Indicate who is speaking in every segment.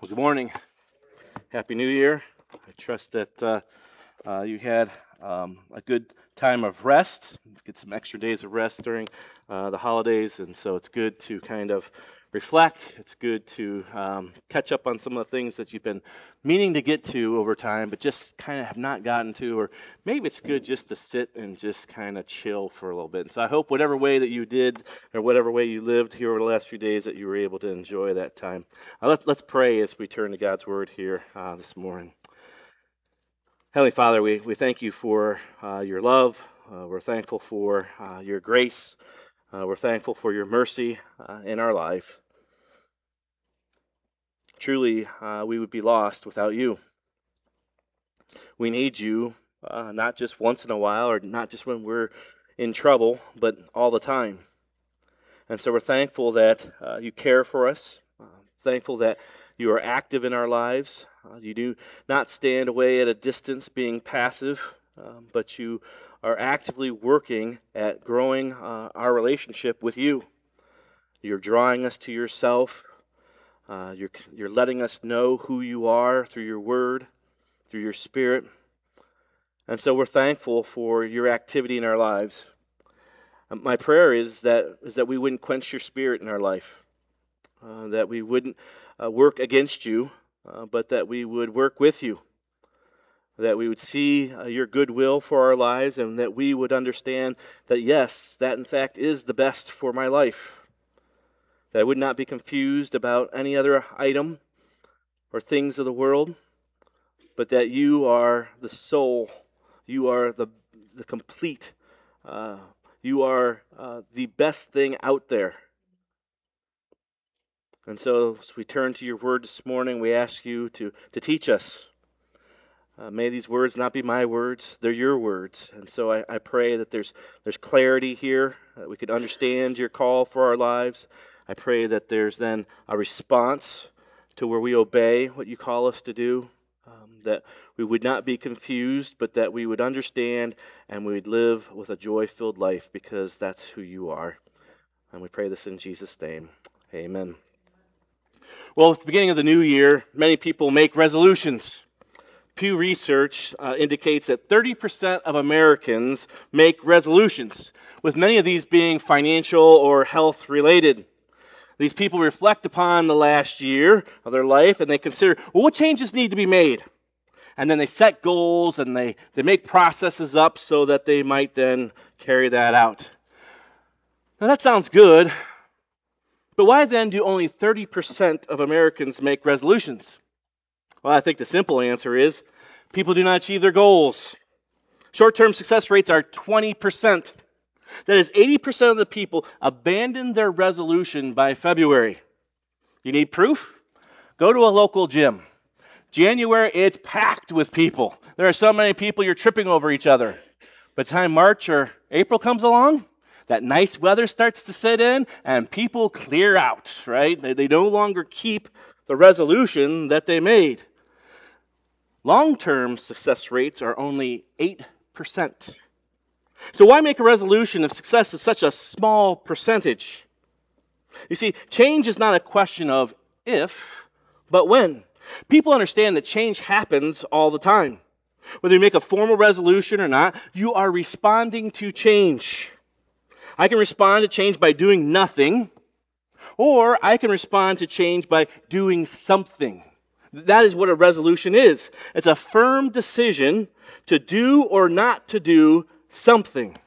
Speaker 1: Well, good morning. Happy New Year. I trust that you had a good time of rest, get some extra days of rest during the holidays, and so it's good to kind of reflect. It's good to catch up on some of the things that you've been meaning to get to over time, but just kind of have not gotten to, or maybe it's good just to sit and just kind of chill for a little bit. And so I hope whatever way that you did, or whatever way you lived here over the last few days, that you were able to enjoy that time. Let's pray as we turn to God's Word here this morning. Heavenly Father, we thank you for your love. We're thankful for your grace. We're thankful for your mercy in our life. Truly, we would be lost without you. We need you, not just once in a while or not just when we're in trouble, but all the time. And so we're thankful that you care for us, thankful that you are active in our lives. You do not stand away at a distance being passive, but you are actively working at growing our relationship with you. You're drawing us to yourself. You're letting us know who you are through your word, through your spirit. And so we're thankful for your activity in our lives. My prayer is that we wouldn't quench your spirit in our life, that we wouldn't work against you, but that we would work with you, that we would see your goodwill for our lives, and that we would understand that, yes, that in fact is the best for my life, that I would not be confused about any other item or things of the world, but that you are the soul, you are the complete, you are the best thing out there. And so as we turn to your word this morning, we ask you to teach us. May these words not be my words, they're your words. And so I pray that there's clarity here, that we could understand your call for our lives. I pray that there's then a response to where we obey what you call us to do, that we would not be confused, but that we would understand and we would live with a joy-filled life because that's who you are. And we pray this in Jesus' name. Amen. Well, at the beginning of the new year, many people make resolutions. Pew Research indicates that 30% of Americans make resolutions, with many of these being financial or health related. These people reflect upon the last year of their life and they consider, well, what changes need to be made? And then they set goals and they make processes up so that they might then carry that out. Now that sounds good, but why then do only 30% of Americans make resolutions? Well, I think the simple answer is people do not achieve their goals. Short-term success rates are 20%. That is, 80% of the people abandon their resolution by February. You need proof? Go to a local gym. January, it's packed with people. There are so many people, you're tripping over each other. By the time March or April comes along, that nice weather starts to set in and people clear out, right? They no longer keep the resolution that they made. Long-term success rates are only 8%. So why make a resolution if success is such a small percentage? You see, change is not a question of if, but when. People understand that change happens all the time. Whether you make a formal resolution or not, you are responding to change. I can respond to change by doing nothing, or I can respond to change by doing something. That is what a resolution is. It's a firm decision to do or not to do something.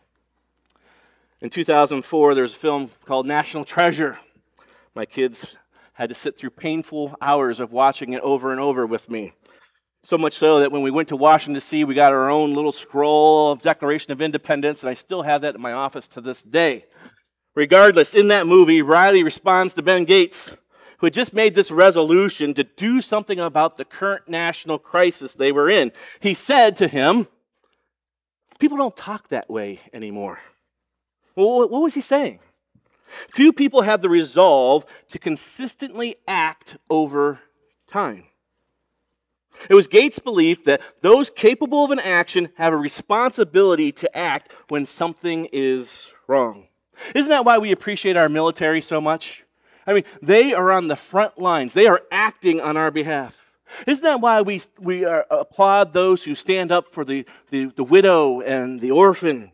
Speaker 1: In 2004, there was a film called National Treasure. My kids had to sit through painful hours of watching it over and over with me. So much so that when we went to Washington, D.C., we got our own little scroll of Declaration of Independence, and I still have that in my office to this day. Regardless, in that movie, Riley responds to Ben Gates, who had just made this resolution to do something about the current national crisis they were in. He said to him, people don't talk that way anymore. Well, what was he saying? Few people have the resolve to consistently act over time. It was Gates' belief that those capable of an action have a responsibility to act when something is wrong. Isn't that why we appreciate our military so much? I mean, they are on the front lines. They are acting on our behalf. Isn't that why we applaud those who stand up for the widow and the orphan?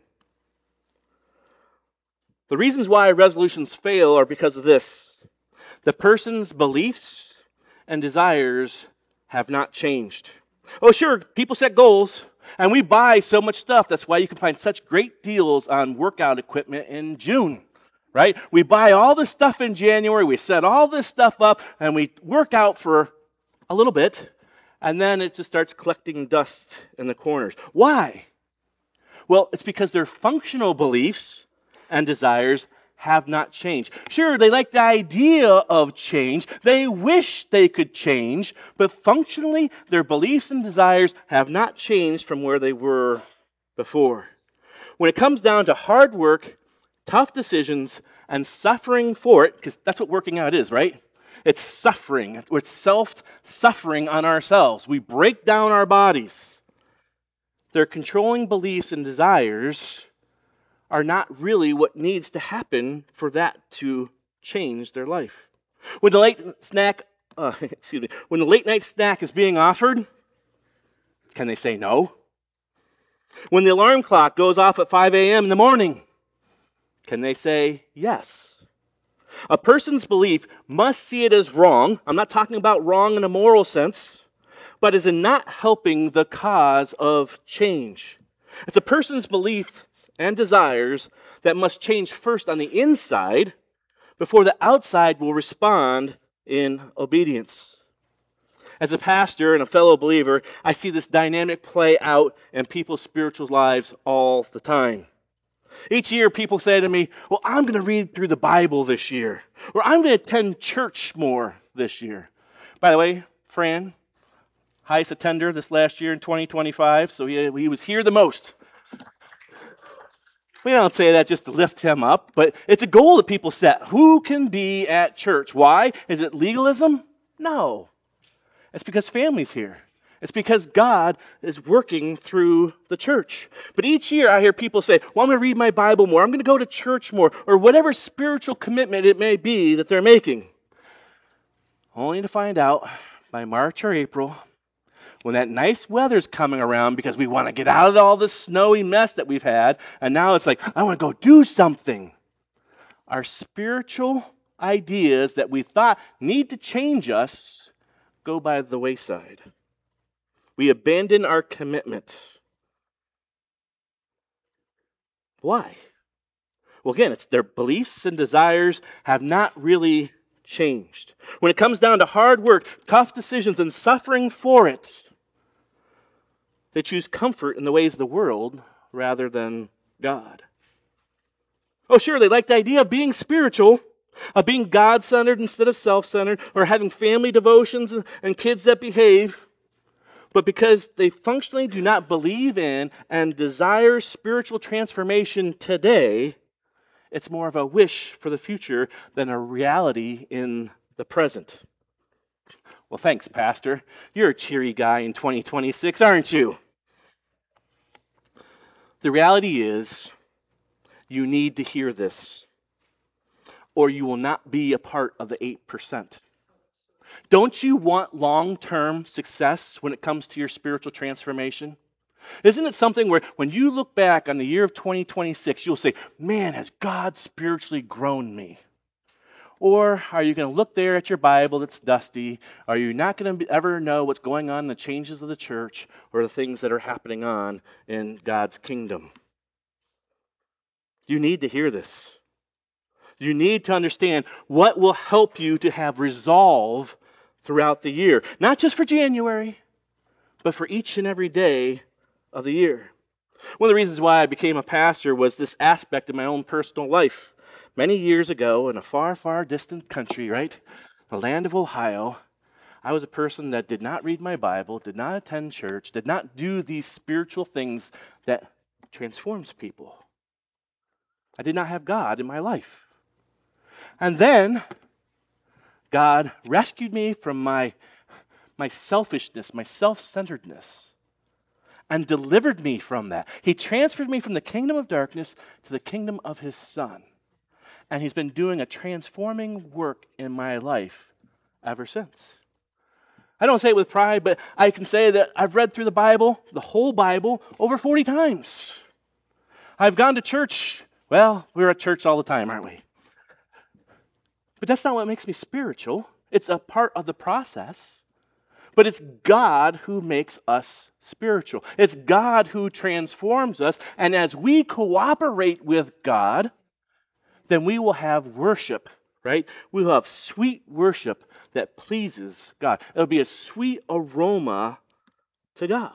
Speaker 1: The reasons why resolutions fail are because of this. The person's beliefs and desires have not changed. Oh, sure, people set goals, and we buy so much stuff. That's why you can find such great deals on workout equipment in June, right? We buy all this stuff in January, we set all this stuff up, and we work out for a little bit, and then it just starts collecting dust in the corners. Why? Well, it's because their functional beliefs and desires have not changed. Sure, they like the idea of change. They wish they could change, but functionally, their beliefs and desires have not changed from where they were before. When it comes down to hard work, tough decisions, and suffering for it, because that's what working out is, right? It's suffering. It's self-suffering on ourselves. We break down our bodies. Their controlling beliefs and desires are not really what needs to happen for that to change their life. When the late snack, when the late night snack is being offered, can they say no? When the alarm clock goes off at 5 a.m. in the morning, can they say yes? A person's belief must see it as wrong. I'm not talking about wrong in a moral sense, but as in not helping the cause of change. It's a person's beliefs and desires that must change first on the inside before the outside will respond in obedience. As a pastor and a fellow believer, I see this dynamic play out in people's spiritual lives all the time. Each year, people say to me, well, I'm going to read through the Bible this year, or I'm going to attend church more this year. By the way, Fran, highest attender this last year in 2025, so he was here the most. We don't say that just to lift him up, but it's a goal that people set. Who can be at church? Why? Is it legalism? No. It's because family's here. It's because God is working through the church. But each year I hear people say, well, I'm going to read my Bible more. I'm going to go to church more, or whatever spiritual commitment it may be that they're making. Only to find out by March or April, when that nice weather's coming around because we want to get out of all this snowy mess that we've had, and now it's like, I want to go do something. Our spiritual ideas that we thought need to change us go by the wayside. We abandon our commitment. Why? Well, again, it's their beliefs and desires have not really changed. When it comes down to hard work, tough decisions, and suffering for it, they choose comfort in the ways of the world rather than God. Oh, sure, they like the idea of being spiritual, of being God-centered instead of self-centered, or having family devotions and kids that behave. But because they functionally do not believe in and desire spiritual transformation today, it's more of a wish for the future than a reality in the present. Well, thanks, Pastor. You're a cheery guy in 2026, aren't you? The reality is, you need to hear this, or you will not be a part of the 8%. Don't you want long-term success when it comes to your spiritual transformation? Isn't it something where when you look back on the year of 2026, you'll say, man, has God spiritually grown me? Or are you going to look there at your Bible that's dusty? Are you not going to ever know what's going on in the changes of the church or the things that are happening on in God's kingdom? You need to hear this. You need to understand what will help you to have resolve throughout the year. Not just for January, but for each and every day of the year. One of the reasons why I became a pastor was this aspect of my own personal life. Many years ago, in a far, far distant country, right? The land of Ohio, I was a person that did not read my Bible, did not attend church, did not do these spiritual things that transforms people. I did not have God in my life. And then God rescued me from my selfishness, my self-centeredness, and delivered me from that. He transferred me from the kingdom of darkness to the kingdom of his Son. And he's been doing a transforming work in my life ever since. I don't say it with pride, but I can say that I've read through the Bible, the whole Bible, over 40 times. I've gone to church. Well, we're at church all the time, aren't we? But that's not what makes me spiritual. It's a part of the process. But it's God who makes us spiritual. It's God who transforms us. And as we cooperate with God, then we will have worship, right? We will have sweet worship that pleases God. It'll be a sweet aroma to God.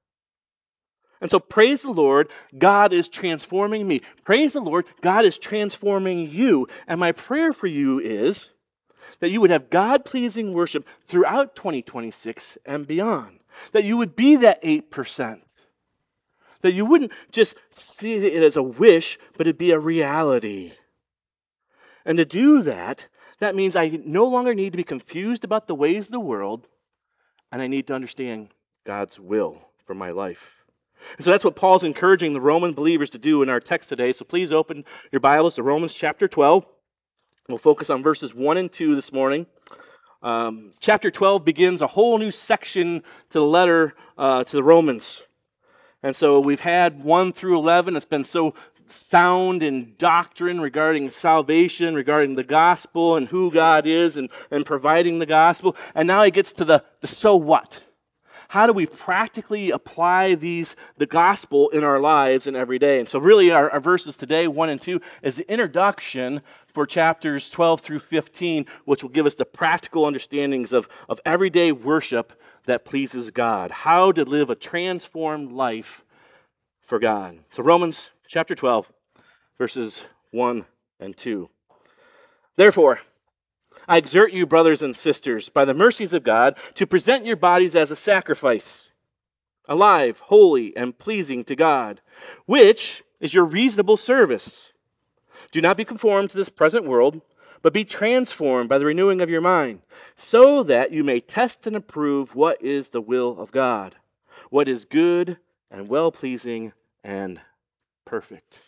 Speaker 1: And so praise the Lord, God is transforming me. Praise the Lord, God is transforming you. And my prayer for you is that you would have God-pleasing worship throughout 2026 and beyond. That you would be that 8%. That you wouldn't just see it as a wish, but it'd be a reality. And to do that, that means I no longer need to be confused about the ways of the world, and I need to understand God's will for my life. And so that's what Paul's encouraging the Roman believers to do in our text today. So please open your Bibles to Romans chapter 12. We'll focus on verses 1 and 2 this morning. Chapter 12 begins a whole new section to the letter to the Romans. And so we've had 1 through 11. It's been so sound in doctrine regarding salvation, regarding the gospel and who God is and providing the gospel. And now he gets to the so what. How do we practically apply the gospel in our lives and every day? And so really our verses today, 1 and 2, is the introduction for chapters 12 through 15, which will give us the practical understandings of everyday worship that pleases God. How to live a transformed life for God. So Romans chapter 12, verses 1 and 2. Therefore, I exhort you, brothers and sisters, by the mercies of God, to present your bodies as a sacrifice, alive, holy, and pleasing to God, which is your reasonable service. Do not be conformed to this present world, but be transformed by the renewing of your mind, so that you may test and approve what is the will of God, what is good and well-pleasing and perfect.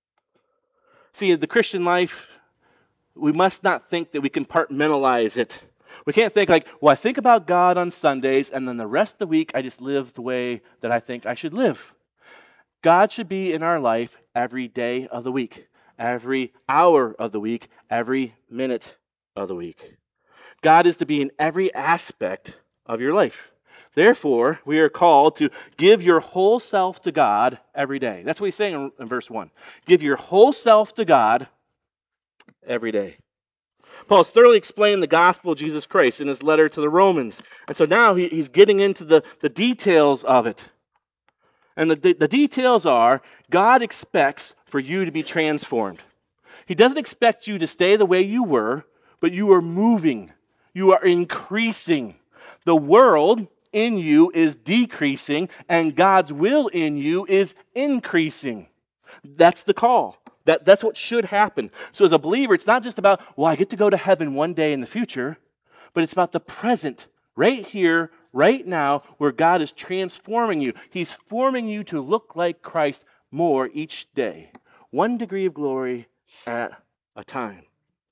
Speaker 1: See, the Christian life, we must not think that we compartmentalize it. We can't think like, well, I think about God on Sundays, and then the rest of the week I just live the way that I think I should live. God should be in our life every day of the week, every hour of the week, every minute of the week. God is to be in every aspect of your life. Therefore, we are called to give your whole self to God every day. That's what he's saying in verse 1. Give your whole self to God every day. Paul's thoroughly explained the gospel of Jesus Christ in his letter to the Romans. And so now he's getting into the details of it. And the details are, God expects for you to be transformed. He doesn't expect you to stay the way you were, but you are moving. You are increasing. The world in you is decreasing, and God's will in you is increasing. That's the call. That's what should happen. So as a believer, it's not just about, well, I get to go to heaven one day in the future, but it's about the present, right here, right now, where God is transforming you. He's forming you to look like Christ more each day. 1 degree of glory at a time.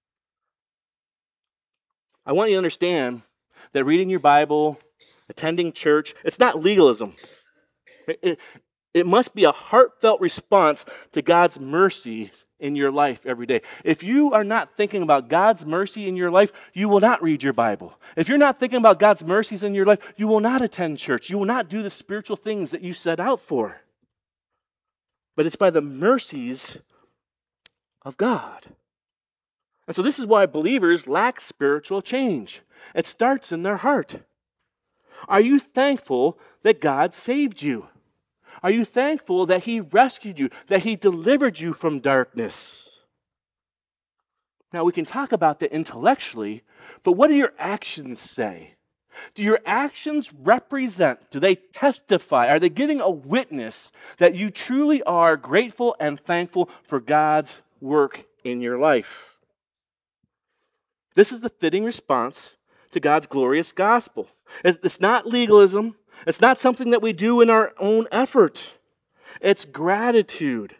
Speaker 1: I want you to understand that reading your Bible, attending church, it's not legalism. It must be a heartfelt response to God's mercy in your life every day. If you are not thinking about God's mercy in your life, you will not read your Bible. If you're not thinking about God's mercies in your life, you will not attend church. You will not do the spiritual things that you set out for. But it's by the mercies of God. And so this is why believers lack spiritual change. It starts in their heart. Are you thankful that God saved you? Are you thankful that he rescued you, that he delivered you from darkness? Now, we can talk about that intellectually, but what do your actions say? Do your actions represent, do they testify, are they giving a witness that you truly are grateful and thankful for God's work in your life? This is the fitting response to God's glorious gospel. It's not legalism. It's not something that we do in our own effort. It's gratitude.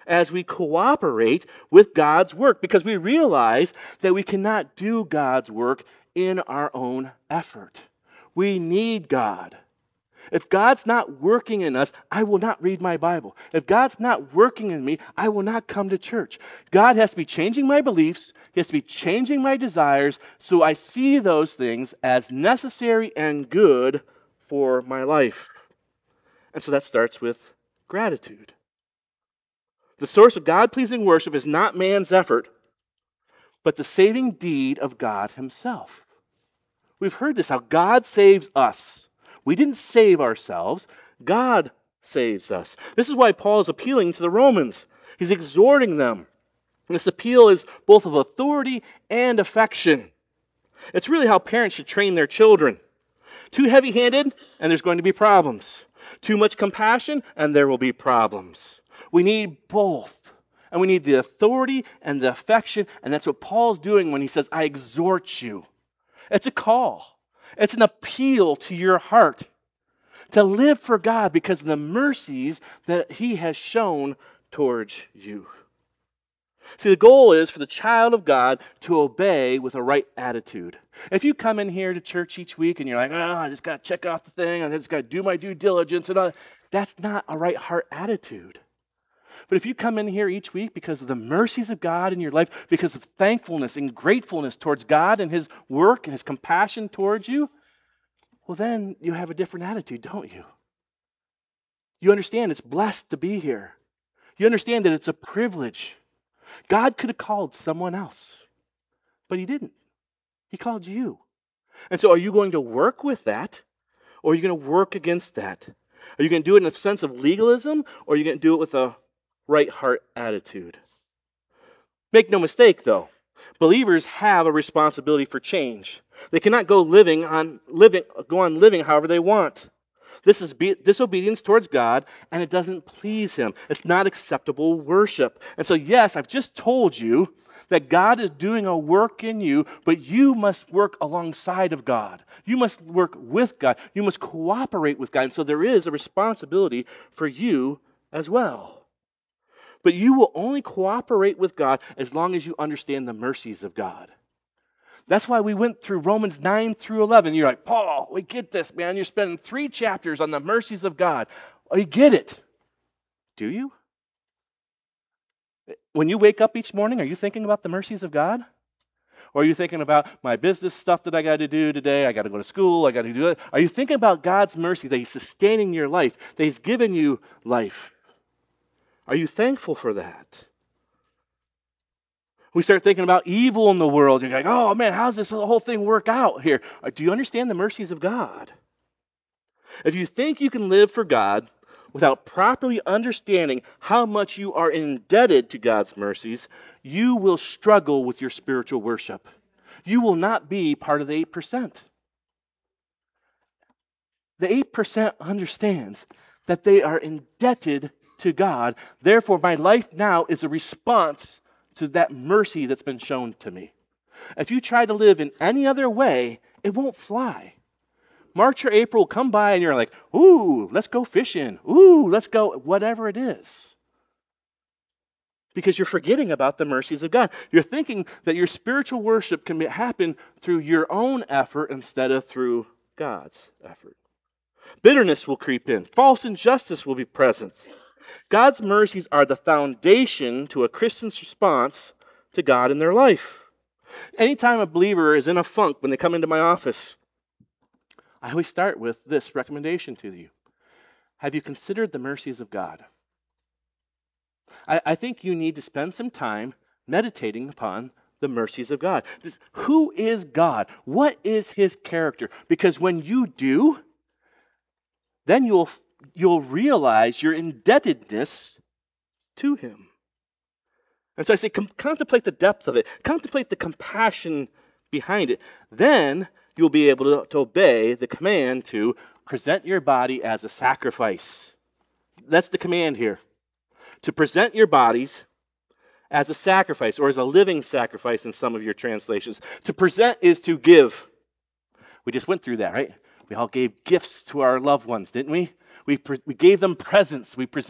Speaker 1: as we cooperate with God's work, because we realize that we cannot do God's work in our own effort. We need God. If God's not working in us, I will not read my Bible. If God's not working in me, I will not come to church. God has to be changing my beliefs. He has to be changing my desires so I see those things as necessary and good for my life. And so that starts with gratitude. The source of God-pleasing worship is not man's effort, but the saving deed of God himself. We've heard this, how God saves us. We didn't save ourselves. God saves us. This is why Paul is appealing to the Romans. He's exhorting them. This appeal is both of authority and affection. It's really how parents should train their children. Too heavy-handed, and there's going to be problems. Too much compassion, and there will be problems. We need both. And we need the authority and the affection, and that's what Paul's doing when he says, I exhort you. It's a call. It's an appeal to your heart to live for God because of the mercies that he has shown towards you. See, the goal is for the child of God to obey with a right attitude. If you come in here to church each week and you're like, I just got to check off the thing, I just got to do my due diligence, and all, that's not a right heart attitude. But if you come in here each week because of the mercies of God in your life, because of thankfulness and gratefulness towards God and his work and his compassion towards you, well, then you have a different attitude, don't you? You understand it's blessed to be here. You understand that it's a privilege. God could have called someone else, but he didn't. He called you. And so are you going to work with that, or are you going to work against that? Are you going to do it in a sense of legalism, or are you going to do it with a right heart attitude? Make no mistake, though. Believers have a responsibility for change. They cannot go on living however they want. This is disobedience towards God, and it doesn't please him. It's not acceptable worship. And so, yes, I've just told you that God is doing a work in you, but you must work alongside of God. You must work with God. You must cooperate with God. And so there is a responsibility for you as well. But you will only cooperate with God as long as you understand the mercies of God. That's why we went through Romans 9 through 11. You're like, Paul, we get this, man. You're spending 3 chapters on the mercies of God. We get it. Do you? When you wake up each morning, are you thinking about the mercies of God? Or are you thinking about my business stuff that I got to do today? I got to go to school. I got to do it. Are you thinking about God's mercy, that he's sustaining your life, that he's given you life? Are you thankful for that? We start thinking about evil in the world. You're like, oh man, how's this whole thing work out here? Do you understand the mercies of God? If you think you can live for God without properly understanding how much you are indebted to God's mercies, you will struggle with your spiritual worship. You will not be part of the 8%. The 8% understands that they are indebted to God. Therefore, my life now is a response to that mercy that's been shown to me. If you try to live in any other way, it won't fly. March or April will come by and you're like, ooh, let's go fishing. Ooh, let's go, whatever it is. Because you're forgetting about the mercies of God. You're thinking that your spiritual worship can happen through your own effort instead of through God's effort. Bitterness will creep in. False injustice will be present. God's mercies are the foundation to a Christian's response to God in their life. Anytime a believer is in a funk when they come into my office, I always start with this recommendation to you. Have you considered the mercies of God? I think you need to spend some time meditating upon the mercies of God. Who is God? What is his character? Because when you do, then you'll realize your indebtedness to him. And so I say, contemplate the depth of it. Contemplate the compassion behind it. Then you'll be able to obey the command to present your body as a sacrifice. That's the command here. To present your bodies as a sacrifice, or as a living sacrifice in some of your translations. To present is to give. We just went through that, right? We all gave gifts to our loved ones, didn't we? We gave them presents. We present.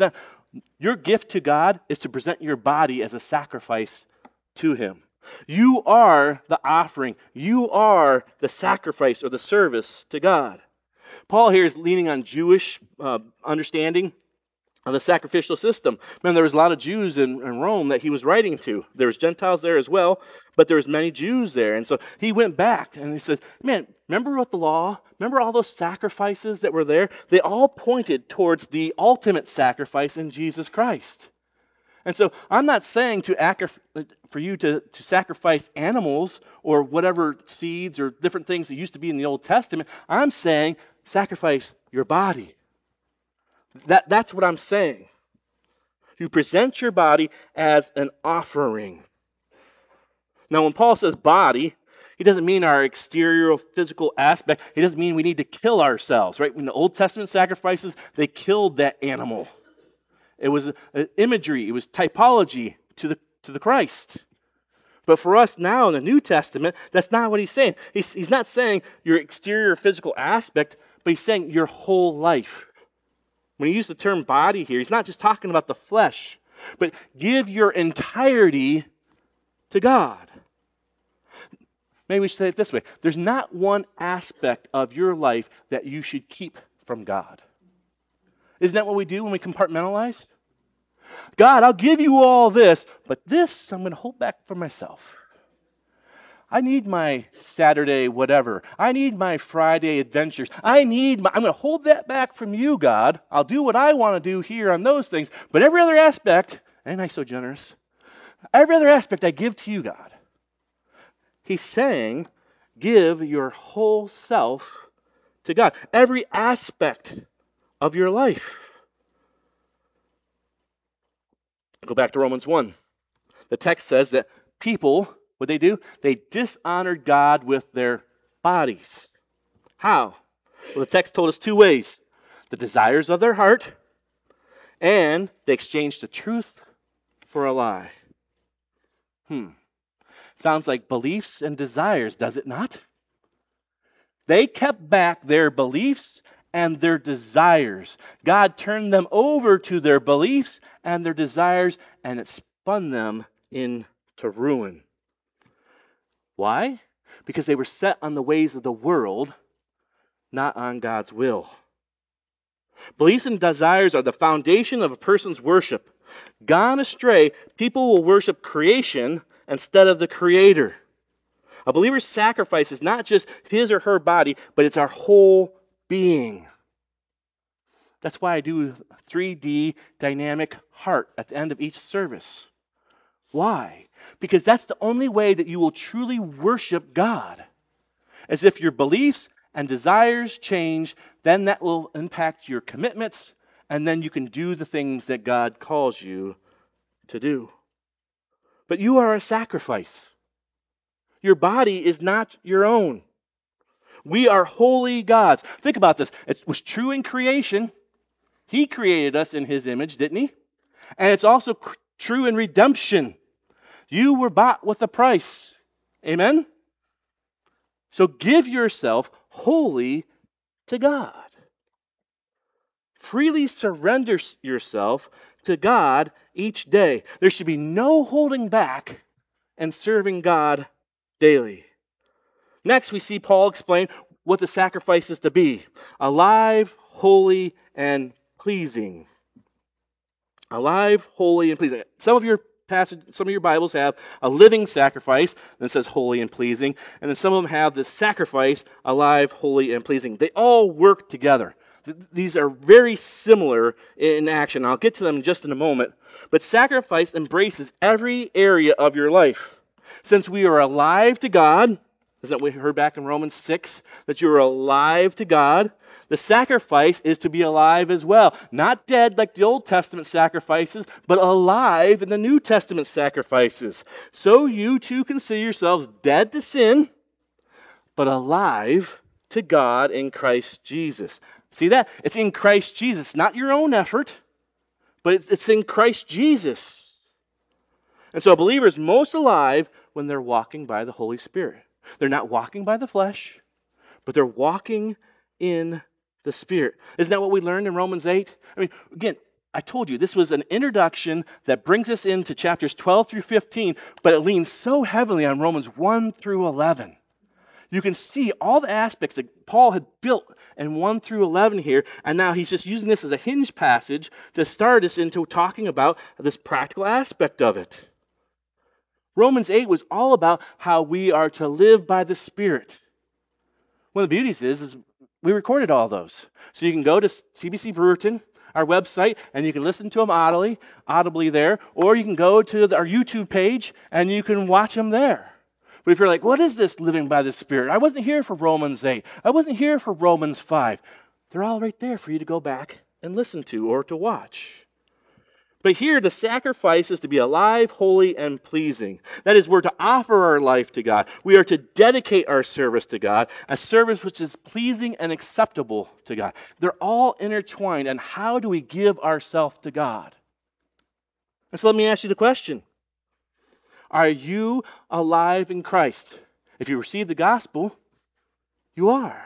Speaker 1: Your gift to God is to present your body as a sacrifice to Him. You are the offering. You are the sacrifice or the service to God. Paul here is leaning on Jewish understanding of the sacrificial system. Man, there was a lot of Jews in Rome that he was writing to. There was Gentiles there as well, but there was many Jews there. And so he went back and he says, man, remember what the law, remember all those sacrifices that were there? They all pointed towards the ultimate sacrifice in Jesus Christ. And so I'm not saying for you to sacrifice animals or whatever seeds or different things that used to be in the Old Testament. I'm saying sacrifice your body. That's what I'm saying. You present your body as an offering. Now, when Paul says body, he doesn't mean our exterior physical aspect. He doesn't mean we need to kill ourselves, right? In the Old Testament sacrifices, they killed that animal. It was imagery. It was typology to the Christ. But for us now in the New Testament, that's not what he's saying. He's not saying your exterior physical aspect, but he's saying your whole life. When he used the term body here, he's not just talking about the flesh, but give your entirety to God. Maybe we should say it this way. There's not one aspect of your life that you should keep from God. Isn't that what we do when we compartmentalize? God, I'll give you all this, but this I'm going to hold back for myself. I need my Saturday whatever. I need my Friday adventures. I'm going to hold that back from you, God. I'll do what I want to do here on those things. But every other aspect, ain't I so generous? Every other aspect I give to you, God. He's saying, give your whole self to God. Every aspect of your life. Go back to Romans 1. The text says that people, what they do? They dishonored God with their bodies. How? Well, the text told us two ways. The desires of their heart, and they exchanged the truth for a lie. Sounds like beliefs and desires, does it not? They kept back their beliefs and their desires. God turned them over to their beliefs and their desires, and it spun them into ruin. Why? Because they were set on the ways of the world, not on God's will. Beliefs and desires are the foundation of a person's worship. Gone astray, people will worship creation instead of the Creator. A believer's sacrifice is not just his or her body, but it's our whole being. That's why I do 3D dynamic heart at the end of each service. Why? Because that's the only way that you will truly worship God. As if your beliefs and desires change, then that will impact your commitments, and then you can do the things that God calls you to do. But you are a sacrifice. Your body is not your own. We are holy gods. Think about this. It was true in creation. He created us in His image, didn't He? And it's also true in redemption. You were bought with a price. Amen? So give yourself wholly to God. Freely surrender yourself to God each day. There should be no holding back in serving God daily. Next, we see Paul explain what the sacrifice is to be. Alive, holy, and pleasing. Alive, holy, and pleasing. Some of your Bibles have a living sacrifice that says holy and pleasing, and then some of them have the sacrifice, alive, holy, and pleasing. They all work together. These are very similar in action. I'll get to them just in a moment. But sacrifice embraces every area of your life. Since we are alive to God, isn't that what we heard back in Romans 6? That you are alive to God. The sacrifice is to be alive as well. Not dead like the Old Testament sacrifices, but alive in the New Testament sacrifices. So you too consider yourselves dead to sin, but alive to God in Christ Jesus. See that? It's in Christ Jesus, not your own effort, but it's in Christ Jesus. And so a believer is most alive when they're walking by the Holy Spirit. They're not walking by the flesh, but they're walking in the Spirit. Isn't that what we learned in Romans 8? I mean, again, I told you, this was an introduction that brings us into chapters 12 through 15, but it leans so heavily on Romans 1 through 11. You can see all the aspects that Paul had built in 1 through 11 here, and now he's just using this as a hinge passage to start us into talking about this practical aspect of it. Romans 8 was all about how we are to live by the Spirit. One of the beauties is we recorded all those. So you can go to CBC Brewerton, our website, and you can listen to them audibly there, or you can go to our YouTube page and you can watch them there. But if you're like, what is this living by the Spirit? I wasn't here for Romans 8. I wasn't here for Romans 5. They're all right there for you to go back and listen to or to watch. But here, the sacrifice is to be alive, holy, and pleasing. That is, we're to offer our life to God. We are to dedicate our service to God, a service which is pleasing and acceptable to God. They're all intertwined. And how do we give ourselves to God? And so let me ask you the question. Are you alive in Christ? If you receive the gospel, you are.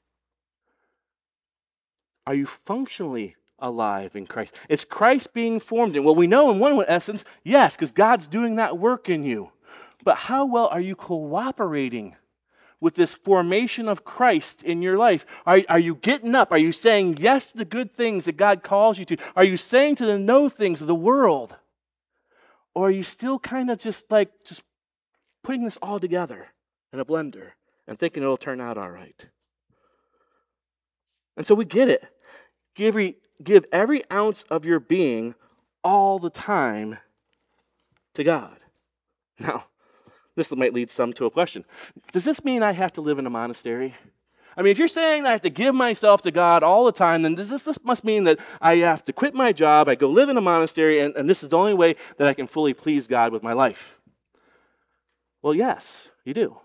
Speaker 1: Are you functionally alive in Christ? Is Christ being formed in? Well, we know in one essence, yes, because God's doing that work in you. But how well are you cooperating with this formation of Christ in your life? Are you getting up? Are you saying yes to the good things that God calls you to? Are you saying to the no things of the world? Or are you still kind of just putting this all together in a blender and thinking it'll turn out all right? And so we get it. Give every ounce of your being all the time to God. Now, this might lead some to a question. Does this mean I have to live in a monastery? I mean, if you're saying I have to give myself to God all the time, then this must mean that I have to quit my job, I go live in a monastery, and this is the only way that I can fully please God with my life. Well, yes, you do.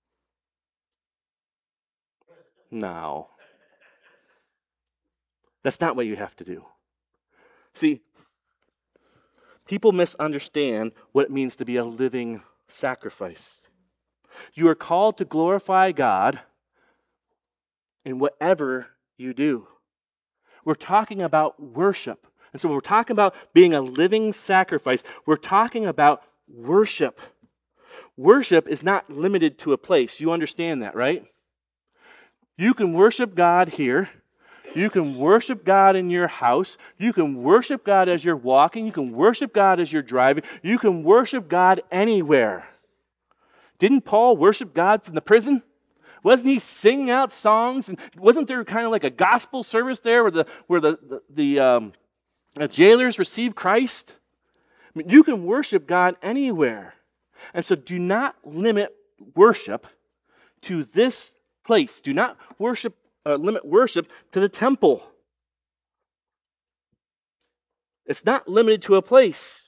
Speaker 1: No. That's not what you have to do. See, people misunderstand what it means to be a living sacrifice. You are called to glorify God in whatever you do. We're talking about worship. And so when we're talking about being a living sacrifice, we're talking about worship. Worship is not limited to a place. You understand that, right? You can worship God here. You can worship God in your house. You can worship God as you're walking. You can worship God as you're driving. You can worship God anywhere. Didn't Paul worship God from the prison? Wasn't he singing out songs? And wasn't there kind of like a gospel service there where the jailers received Christ? I mean, you can worship God anywhere. And so do not limit worship to this place. Do not limit worship to the temple. It's not limited to a place.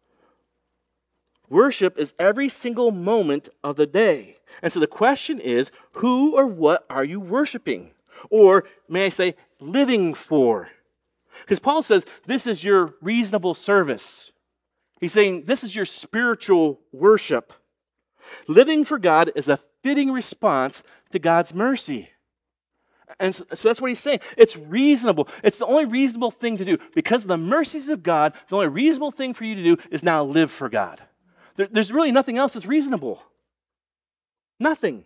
Speaker 1: Worship is every single moment of the day. And so the question is, who or what are you worshiping? Or, may I say, living for? Because Paul says, this is your reasonable service. He's saying, this is your spiritual worship. Living for God is a fitting response to God's mercy. And so that's what he's saying. It's reasonable. It's the only reasonable thing to do. Because of the mercies of God, the only reasonable thing for you to do is now live for God. There's really nothing else that's reasonable. Nothing.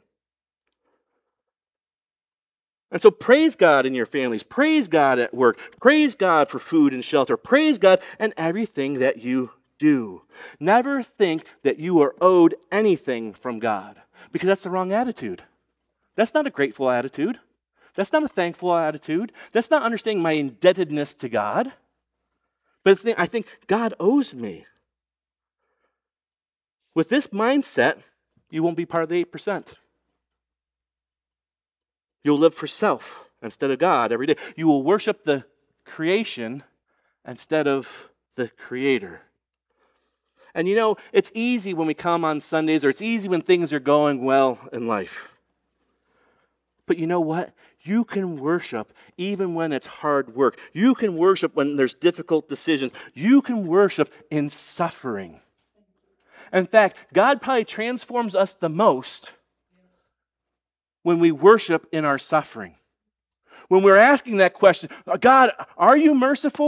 Speaker 1: And so praise God in your families. Praise God at work. Praise God for food and shelter. Praise God in everything that you do. Never think that you are owed anything from God, because that's the wrong attitude. That's not a grateful attitude. That's not a thankful attitude. That's not understanding my indebtedness to God. But I think God owes me. With this mindset, you won't be part of the 8%. You'll live for self instead of God every day. You will worship the creation instead of the Creator. And you know, it's easy when we come on Sundays, or it's easy when things are going well in life. But you know what? You can worship even when it's hard work. You can worship when there's difficult decisions. You can worship in suffering. In fact, God probably transforms us the most when we worship in our suffering. When we're asking that question, God, are you merciful?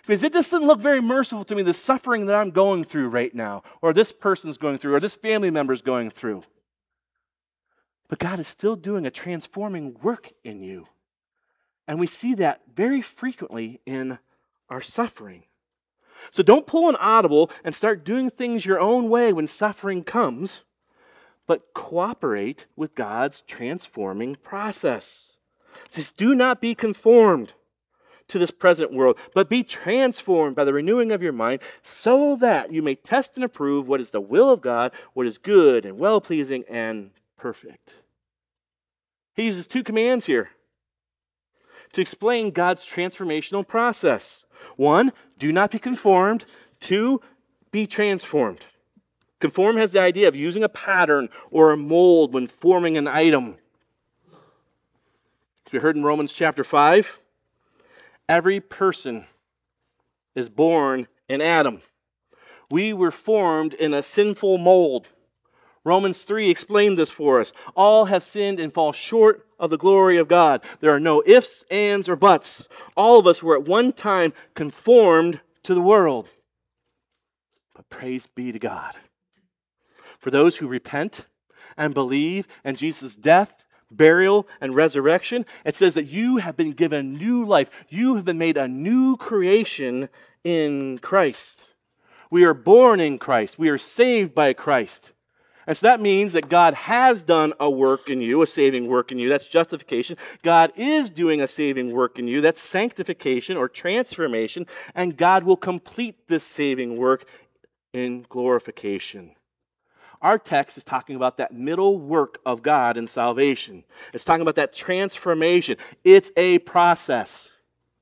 Speaker 1: Because it just doesn't look very merciful to me, the suffering that I'm going through right now, or this person's going through, or this family member's going through. But God is still doing a transforming work in you. And we see that very frequently in our suffering. So don't pull an audible and start doing things your own way when suffering comes, but cooperate with God's transforming process. It says, do not be conformed to this present world, but be transformed by the renewing of your mind, so that you may test and approve what is the will of God, what is good and well-pleasing and perfect. He uses two commands here to explain God's transformational process. One, do not be conformed. Two, be transformed. Conform has the idea of using a pattern or a mold when forming an item. As we heard in Romans chapter 5, every person is born in Adam. We were formed in a sinful mold. Romans 3 explained this for us. All have sinned and fall short of the glory of God. There are no ifs, ands, or buts. All of us were at one time conformed to the world. But praise be to God. For those who repent and believe in Jesus' death, burial, and resurrection, it says that you have been given new life. You have been made a new creation in Christ. We are born in Christ. We are saved by Christ. And so that means that God has done a work in you, a saving work in you. That's justification. God is doing a saving work in you. That's sanctification or transformation. And God will complete this saving work in glorification. Our text is talking about that middle work of God in salvation. It's talking about that transformation. It's a process.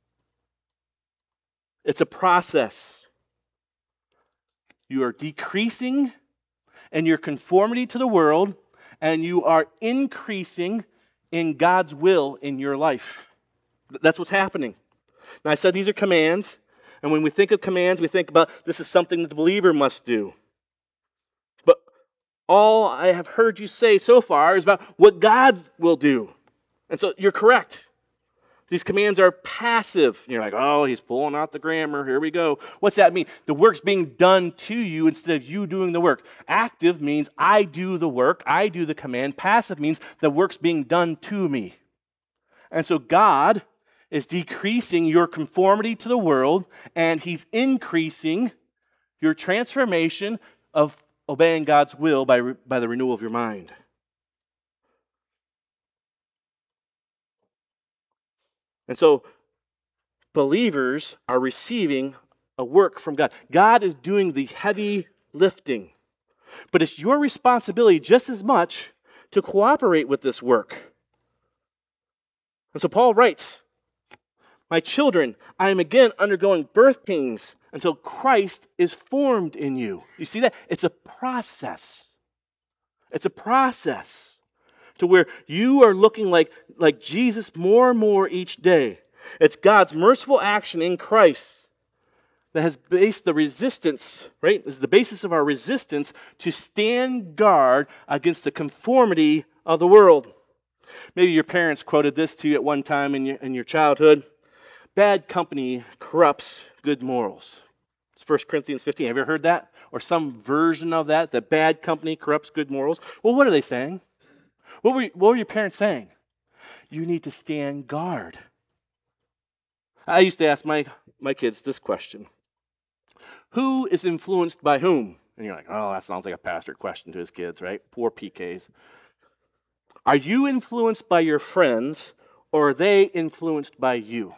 Speaker 1: It's a process. You are decreasing in your conformity to the world, and you are increasing in God's will in your life. That's what's happening. Now, I said these are commands, and when we think of commands, we think about this is something that the believer must do. But all I have heard you say so far is about what God will do. And so you're correct. These commands are passive. You're like, oh, he's pulling out the grammar. Here we go. What's that mean? The work's being done to you instead of you doing the work. Active means I do the work. I do the command. Passive means the work's being done to me. And so God is decreasing your conformity to the world, and he's increasing your transformation of obeying God's will by the renewal of your mind. And so believers are receiving a work from God. God is doing the heavy lifting. But it's your responsibility just as much to cooperate with this work. And so Paul writes, my children, I am again undergoing birth pains until Christ is formed in you. You see that? It's a process. It's a process to where you are looking like Jesus more and more each day. It's God's merciful action in Christ that has based the resistance, right? This is the basis of our resistance to stand guard against the conformity of the world. Maybe your parents quoted this to you at one time in your childhood. Bad company corrupts good morals. It's 1 Corinthians 15. Have you ever heard that? Or some version of that? That bad company corrupts good morals? Well, what are they saying? What were your parents saying? You need to stand guard. I used to ask my kids this question. Who is influenced by whom? And you're like, oh, that sounds like a pastor question to his kids, right? Poor PKs. Are you influenced by your friends, or are they influenced by you?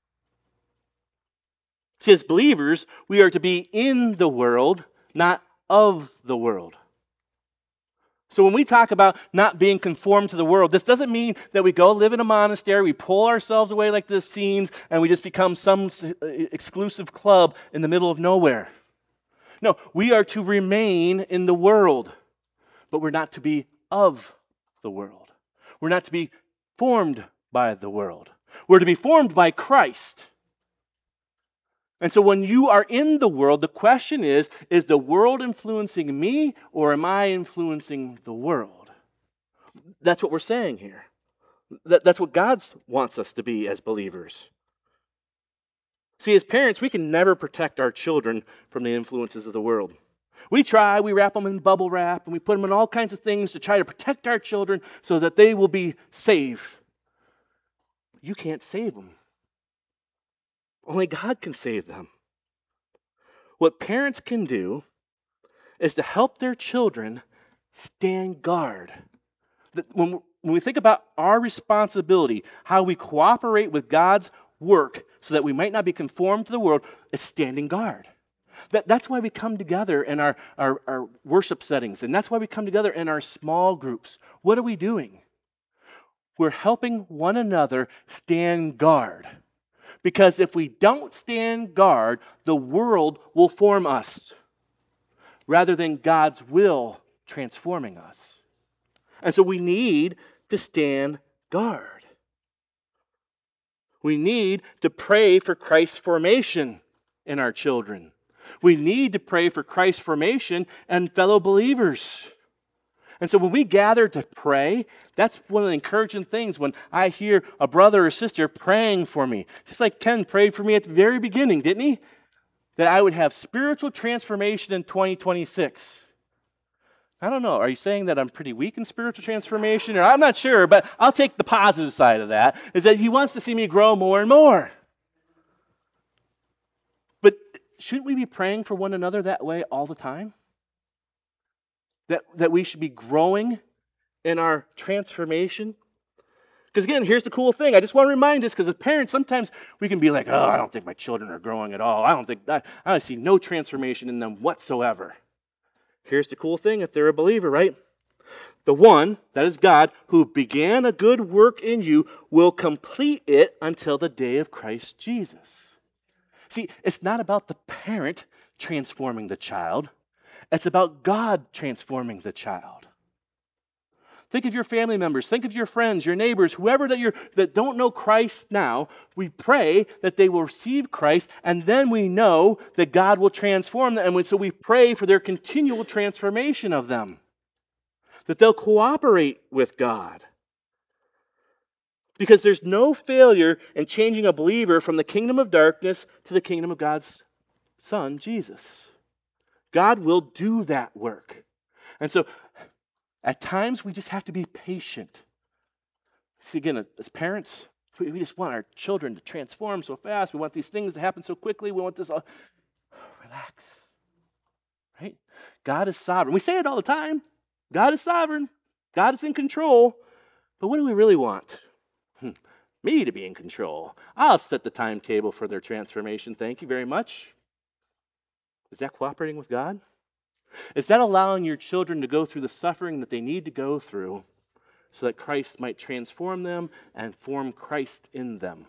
Speaker 1: See, as believers, we are to be in the world, not of the world. So when we talk about not being conformed to the world, this doesn't mean that we go live in a monastery, we pull ourselves away like the Essenes, and we just become some exclusive club in the middle of nowhere. No, we are to remain in the world, but we're not to be of the world. We're not to be formed by the world. We're to be formed by Christ. And so when you are in the world, the question is the world influencing me, or am I influencing the world? That's what we're saying here. That's what God wants us to be as believers. See, as parents, we can never protect our children from the influences of the world. We try, we wrap them in bubble wrap, and we put them in all kinds of things to try to protect our children so that they will be safe. You can't save them. Only God can save them. What parents can do is to help their children stand guard. When we think about our responsibility, how we cooperate with God's work so that we might not be conformed to the world, it's standing guard. That's why we come together in our worship settings, and that's why we come together in our small groups. What are we doing? We're helping one another stand guard. Because if we don't stand guard, the world will form us rather than God's will transforming us. And so we need to stand guard. We need to pray for Christ's formation in our children. We need to pray for Christ's formation and fellow believers. And so when we gather to pray, that's one of the encouraging things when I hear a brother or sister praying for me. Just like Ken prayed for me at the very beginning, didn't he? That I would have spiritual transformation in 2026. I don't know. Are you saying that I'm pretty weak in spiritual transformation? Or I'm not sure, but I'll take the positive side of that, is that he wants to see me grow more and more. But shouldn't we be praying for one another that way all the time? That we should be growing in our transformation? Because again, here's the cool thing. I just want to remind us, because as parents, sometimes we can be like, oh, I don't think my children are growing at all. I see no transformation in them whatsoever. Here's the cool thing if they're a believer, right? The one, that is God, who began a good work in you will complete it until the day of Christ Jesus. See, it's not about the parent transforming the child. It's about God transforming the child. Think of your family members. Think of your friends, your neighbors, whoever that don't know Christ now. We pray that they will receive Christ, and then we know that God will transform them. And so we pray for their continual transformation of them, that they'll cooperate with God. Because there's no failure in changing a believer from the kingdom of darkness to the kingdom of God's Son, Jesus. God will do that work. And so at times we just have to be patient. See, again, as parents, we just want our children to transform so fast. We want these things to happen so quickly. We want this all. Relax. Right? God is sovereign. We say it all the time. God is sovereign. God is in control. But what do we really want? Me to be in control. I'll set the timetable for their transformation. Thank you very much. Is that cooperating with God? Is that allowing your children to go through the suffering that they need to go through so that Christ might transform them and form Christ in them?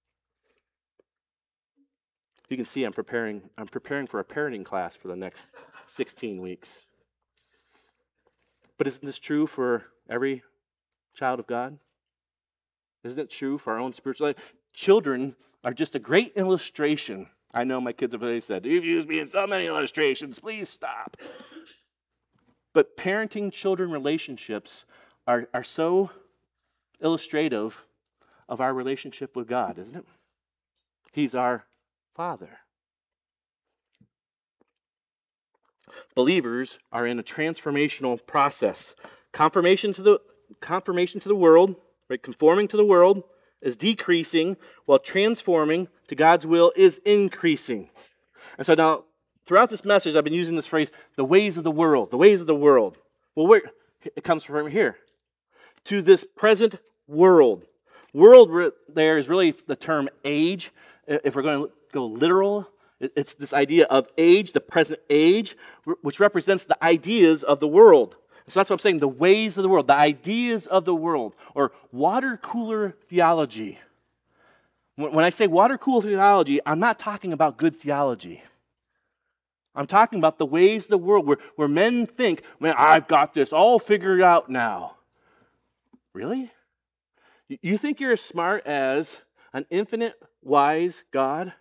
Speaker 1: You can see I'm preparing for a parenting class for the next 16 weeks. But isn't this true for every child of God? Isn't it true for our own spiritual life? Children are just a great illustration. I know my kids have already said, you've used me in so many illustrations, please stop. But parenting children relationships are so illustrative of our relationship with God, isn't it? He's our Father. Believers are in a transformational process. Conformation to the world, right? Conforming to the world is decreasing, while transforming to God's will is increasing. And so now, throughout this message, I've been using this phrase, the ways of the world, the ways of the world. Well, it comes from here. To this present world. World there is really the term age. If we're going to go literal, it's this idea of age, the present age, which represents the ideas of the world. So that's what I'm saying, the ways of the world, the ideas of the world, or water cooler theology. When I say water cooler theology, I'm not talking about good theology. I'm talking about the ways of the world where men think, man, I've got this all figured out now. Really? You think you're as smart as an infinite, wise God?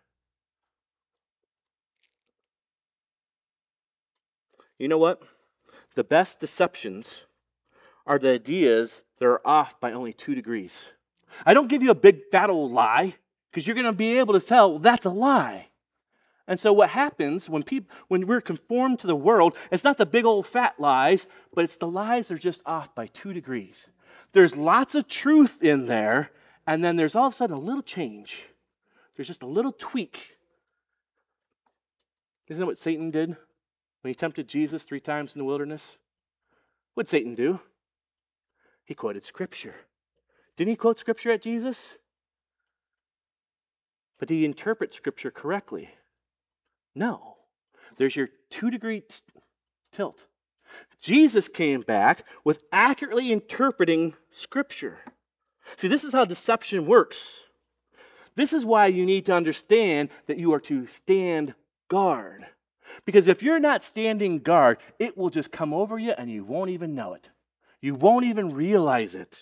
Speaker 1: You know what? The best deceptions are the ideas that are off by only 2 degrees. I don't give you a big fat old lie. Because you're going to be able to tell, well, that's a lie. And so what happens when we're conformed to the world, it's not the big old fat lies, but it's the lies that are just off by 2 degrees. There's lots of truth in there, and then there's all of a sudden a little change. There's just a little tweak. Isn't that what Satan did when he tempted Jesus 3 times in the wilderness? What did Satan do? He quoted Scripture. Didn't he quote Scripture at Jesus? But did he interpret Scripture correctly? No. There's your 2-degree tilt. Jesus came back with accurately interpreting Scripture. See, this is how deception works. This is why you need to understand that you are to stand guard. Because if you're not standing guard, it will just come over you and you won't even know it. You won't even realize it.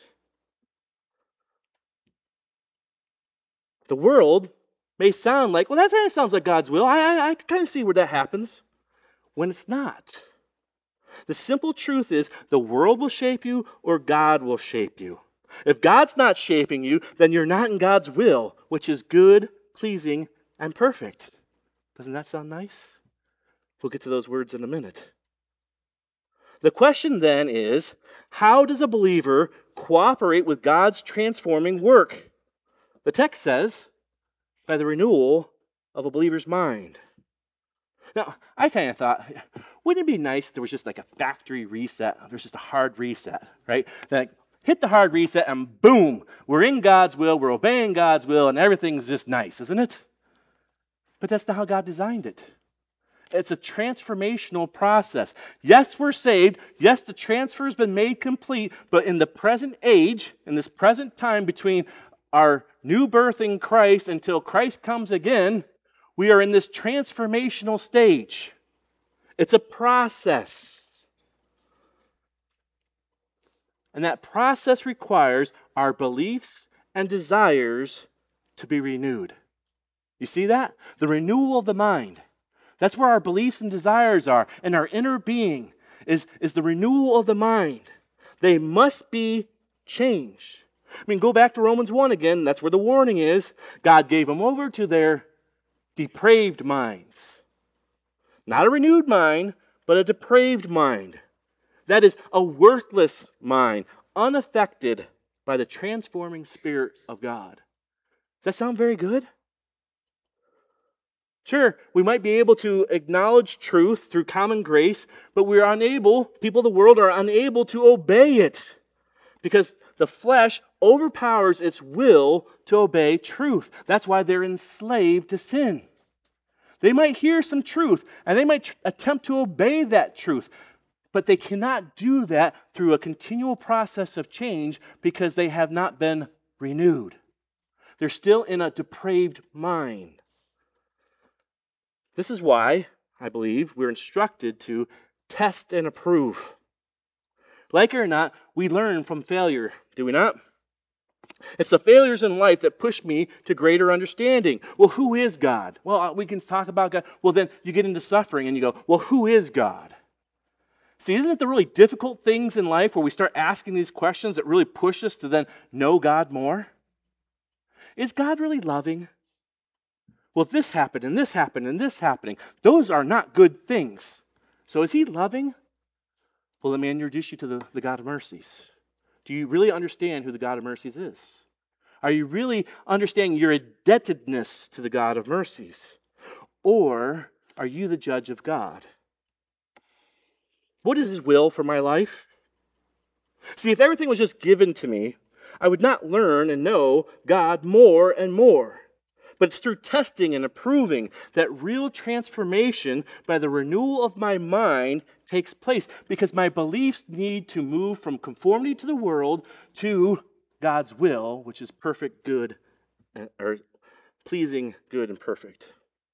Speaker 1: The world may sound like, well, that kind of sounds like God's will. I kind of see where that happens. When it's not. The simple truth is the world will shape you or God will shape you. If God's not shaping you, then you're not in God's will, which is good, pleasing, and perfect. Doesn't that sound nice? We'll get to those words in a minute. The question then is, how does a believer cooperate with God's transforming work? The text says, by the renewal of a believer's mind. Now, I kind of thought, wouldn't it be nice if there was just like a factory reset? There's just a hard reset, right? Like, hit the hard reset and boom, we're in God's will, we're obeying God's will, and everything's just nice, isn't it? But that's not how God designed it. It's a transformational process. Yes, we're saved. Yes, the transfer has been made complete. But in the present age, in this present time between our new birth in Christ until Christ comes again, we are in this transformational stage. It's a process. And that process requires our beliefs and desires to be renewed. You see that? The renewal of the mind. That's where our beliefs and desires are. And our inner being is the renewal of the mind. They must be changed. I mean, go back to Romans 1 again. That's where the warning is. God gave them over to their depraved minds. Not a renewed mind, but a depraved mind. That is a worthless mind, unaffected by the transforming Spirit of God. Does that sound very good? Sure, we might be able to acknowledge truth through common grace, but people of the world are unable to obey it because the flesh overpowers its will to obey truth. That's why they're enslaved to sin. They might hear some truth and they might attempt to obey that truth, but they cannot do that through a continual process of change because they have not been renewed. They're still in a depraved mind. This is why, I believe, we're instructed to test and approve. Like it or not, we learn from failure, do we not? It's the failures in life that push me to greater understanding. Well, who is God? Well, we can talk about God. Well, then you get into suffering and you go, well, who is God? See, isn't it the really difficult things in life where we start asking these questions that really push us to then know God more? Is God really loving? Well, this happened and this happened and this happening. Those are not good things. So is he loving? Well, let me introduce you to the God of mercies. Do you really understand who the God of mercies is? Are you really understanding your indebtedness to the God of mercies? Or are you the judge of God? What is his will for my life? See, if everything was just given to me, I would not learn and know God more and more. But it's through testing and approving that real transformation by the renewal of my mind takes place, because my beliefs need to move from conformity to the world to God's will, which is perfect, good, or pleasing, good, and perfect.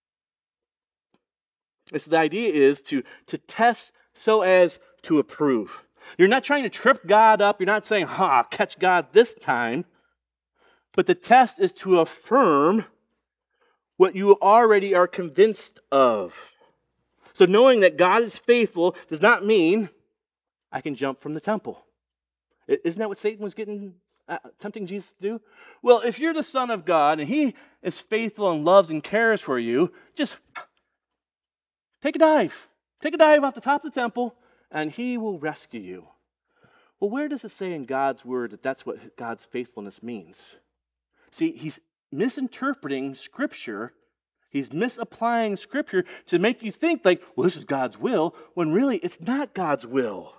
Speaker 1: So the idea is to test so as to approve. You're not trying to trip God up. You're not saying, I'll catch God this time. But the test is to affirm what you already are convinced of. So knowing that God is faithful does not mean I can jump from the temple. Isn't that what Satan was getting tempting Jesus to do? Well, if you're the Son of God and he is faithful and loves and cares for you, just take a dive. Take a dive off the top of the temple and he will rescue you. Well, where does it say in God's word that that's what God's faithfulness means? See, he's misinterpreting Scripture. He's misapplying Scripture to make you think like, well, this is God's will, when really it's not God's will.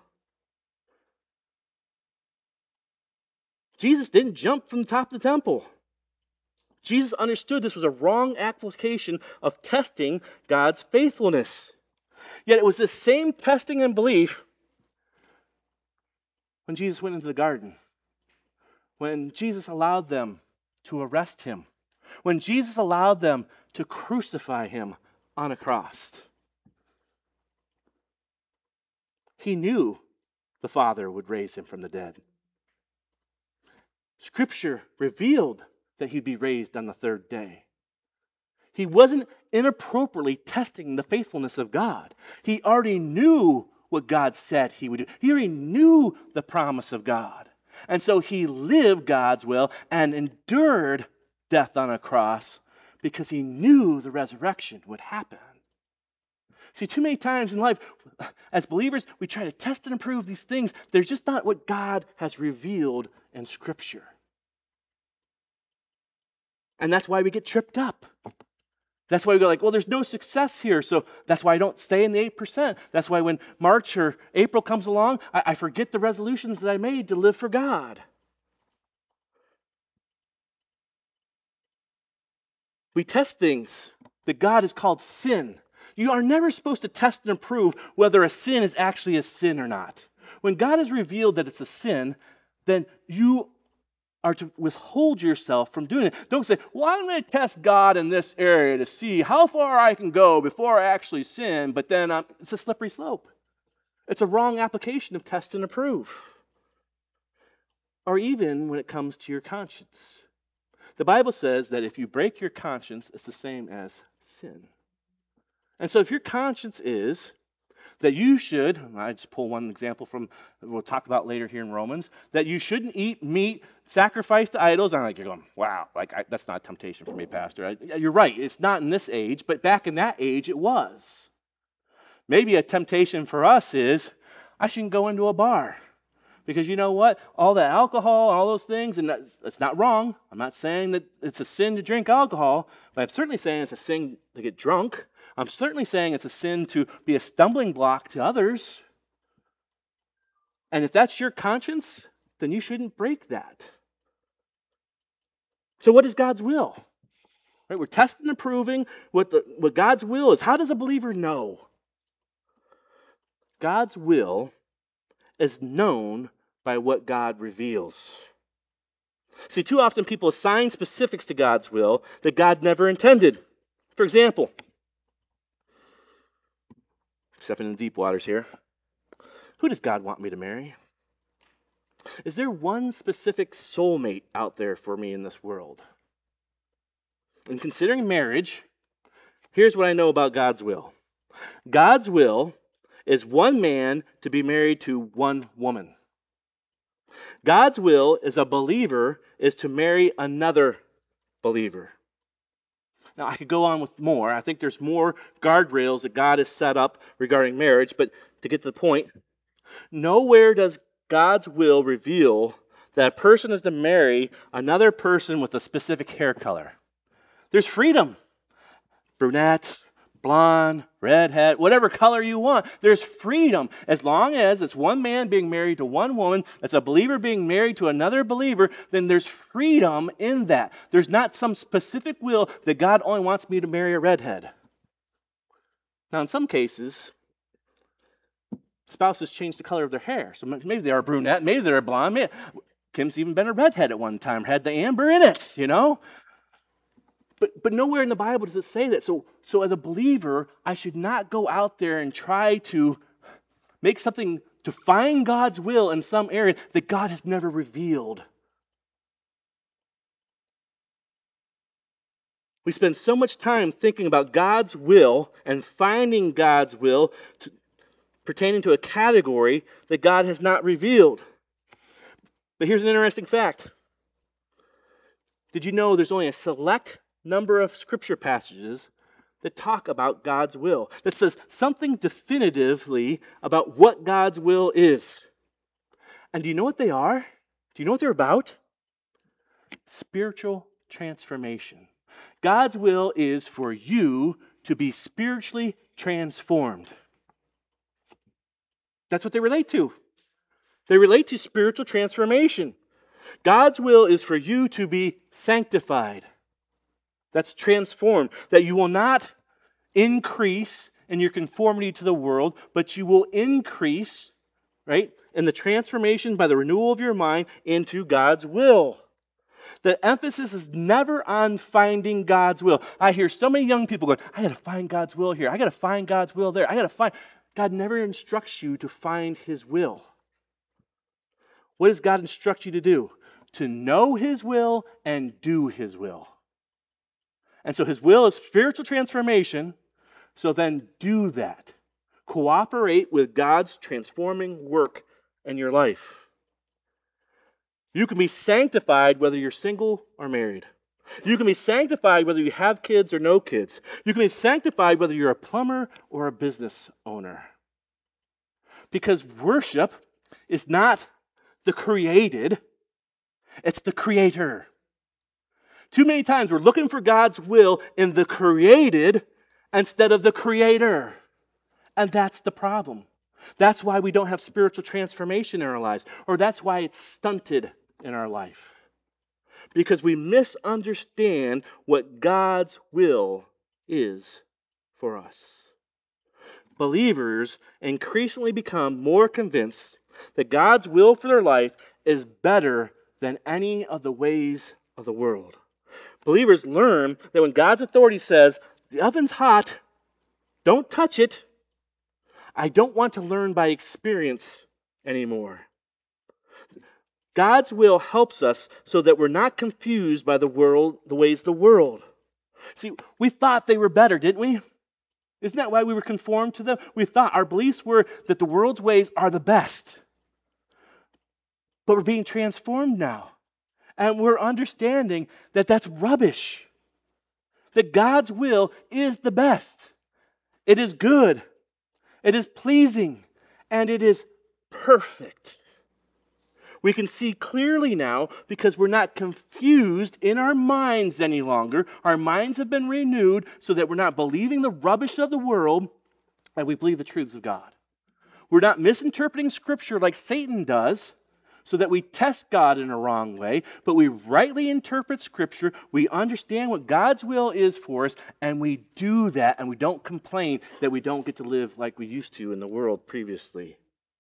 Speaker 1: Jesus didn't jump from the top of the temple. Jesus understood this was a wrong application of testing God's faithfulness. Yet it was the same testing and belief when Jesus went into the garden, when Jesus allowed them to arrest him, when Jesus allowed them to crucify him on a cross. He knew the Father would raise him from the dead. Scripture revealed that he'd be raised on the third day. He wasn't inappropriately testing the faithfulness of God. He already knew what God said he would do. He already knew the promise of God. And so he lived God's will and endured death on a cross because he knew the resurrection would happen. See, too many times in life, as believers, we try to test and improve these things. They're just not what God has revealed in Scripture. And that's why we get tripped up. That's why we go like, well, there's no success here, so that's why I don't stay in the 8%. That's why when March or April comes along, I forget the resolutions that I made to live for God. We test things that God has called sin. You are never supposed to test and improve whether a sin is actually a sin or not. When God has revealed that it's a sin, then you are to withhold yourself from doing it. Don't say, well, I'm going to test God in this area to see how far I can go before I actually sin, but then it's a slippery slope. It's a wrong application of test and approve. Or even when it comes to your conscience. The Bible says that if you break your conscience, it's the same as sin. And so if your conscience is that you should, I just pull one example from, we'll talk about later here in Romans, that you shouldn't eat meat sacrificed to idols. I'm like, you're going, wow, that's not a temptation for me, Pastor. You're right, it's not in this age, but back in that age it was. Maybe a temptation for us is, I shouldn't go into a bar. Because you know what? All that alcohol, all those things, and that's not wrong. I'm not saying that it's a sin to drink alcohol, but I'm certainly saying it's a sin to get drunk. I'm certainly saying it's a sin to be a stumbling block to others. And if that's your conscience, then you shouldn't break that. So what is God's will? Right? We're testing and proving what God's will is. How does a believer know? God's will is known by what God reveals. See, too often people assign specifics to God's will that God never intended. For example, stepping in the deep waters here, who does God want me to marry? Is there one specific soulmate out there for me in this world? In considering marriage, here's what I know about God's will. God's will is one man to be married to one woman. God's will as a believer is to marry another believer. Now, I could go on with more. I think there's more guardrails that God has set up regarding marriage, but to get to the point, nowhere does God's will reveal that a person is to marry another person with a specific hair color. There's freedom. Brunette, blonde, redhead, whatever color you want. There's freedom. As long as it's one man being married to one woman, it's a believer being married to another believer, then there's freedom in that. There's not some specific will that God only wants me to marry a redhead. Now, in some cases, spouses change the color of their hair. So maybe they are brunette, maybe they're blonde. Maybe, Kim's even been a redhead at one time, had the amber in it, you know? But nowhere in the Bible does it say that. So as a believer, I should not go out there and try to make something to find God's will in some area that God has never revealed. We spend so much time thinking about God's will and finding God's will pertaining to a category that God has not revealed. But here's an interesting fact. Did you know there's only a select number of scripture passages that talk about God's will, that says something definitively about what God's will is? And do you know what they are? Do you know what they're about? Spiritual transformation. God's will is for you to be spiritually transformed. That's what they relate to. They relate to spiritual transformation. God's will is for you to be sanctified. That's transformed. That you will not increase in your conformity to the world, but you will increase, right, in the transformation by the renewal of your mind into God's will. The emphasis is never on finding God's will. I hear so many young people going, I got to find God's will here. I got to find God's will there. I got to find. God never instructs you to find His will. What does God instruct you to do? To know His will and do His will. And so His will is spiritual transformation. So then do that. Cooperate with God's transforming work in your life. You can be sanctified whether you're single or married. You can be sanctified whether you have kids or no kids. You can be sanctified whether you're a plumber or a business owner. Because worship is not the created, it's the creator. Too many times we're looking for God's will in the created instead of the creator. And that's the problem. That's why we don't have spiritual transformation in our lives, or that's why it's stunted in our life. Because we misunderstand what God's will is for us. Believers increasingly become more convinced that God's will for their life is better than any of the ways of the world. Believers learn that when God's authority says, the oven's hot, don't touch it, I don't want to learn by experience anymore. God's will helps us so that we're not confused by the ways of the world. See, we thought they were better, didn't we? Isn't that why we were conformed to them? We thought our beliefs were that the world's ways are the best. But we're being transformed now. And we're understanding that that's rubbish. That God's will is the best. It is good. It is pleasing. And it is perfect. We can see clearly now because we're not confused in our minds any longer. Our minds have been renewed so that we're not believing the rubbish of the world and we believe the truths of God. We're not misinterpreting Scripture like Satan does so that we test God in a wrong way, but we rightly interpret Scripture, we understand what God's will is for us, and we do that, and we don't complain that we don't get to live like we used to in the world previously.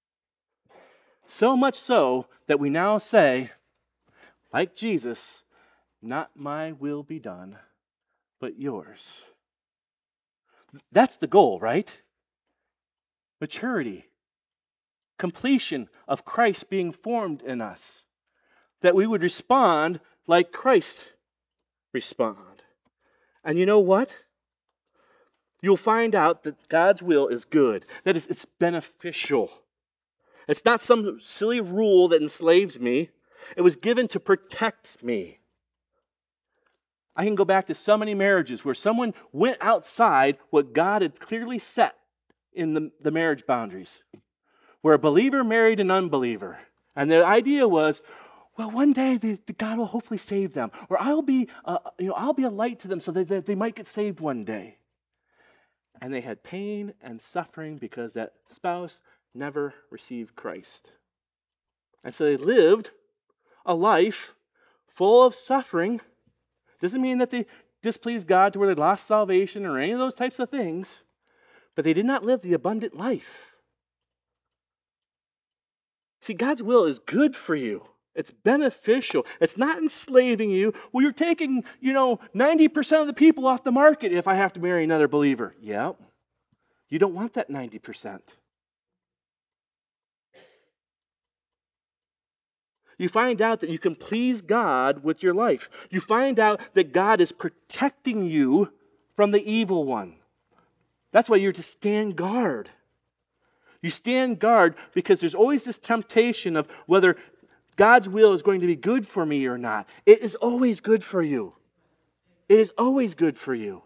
Speaker 1: So much so that we now say, like Jesus, not my will be done, but yours. That's the goal, right? Maturity. Completion of Christ being formed in us. That we would respond like Christ respond. And you know what? You'll find out that God's will is good. That is, it's beneficial. It's not some silly rule that enslaves me. It was given to protect me. I can go back to so many marriages where someone went outside what God had clearly set in the marriage boundaries. Where a believer married an unbeliever. And the idea was, well, one day God will hopefully save them. Or I'll be a light to them so that they might get saved one day. And they had pain and suffering because that spouse never received Christ. And so they lived a life full of suffering. Doesn't mean that they displeased God to where they lost salvation or any of those types of things. But they did not live the abundant life. See, God's will is good for you. It's beneficial. It's not enslaving you. Well, you're taking, 90% of the people off the market if I have to marry another believer. Yeah. You don't want that 90%. You find out that you can please God with your life. You find out that God is protecting you from the evil one. That's why you're to stand guard. You stand guard because there's always this temptation of whether God's will is going to be good for me or not. It is always good for you. It is always good for you.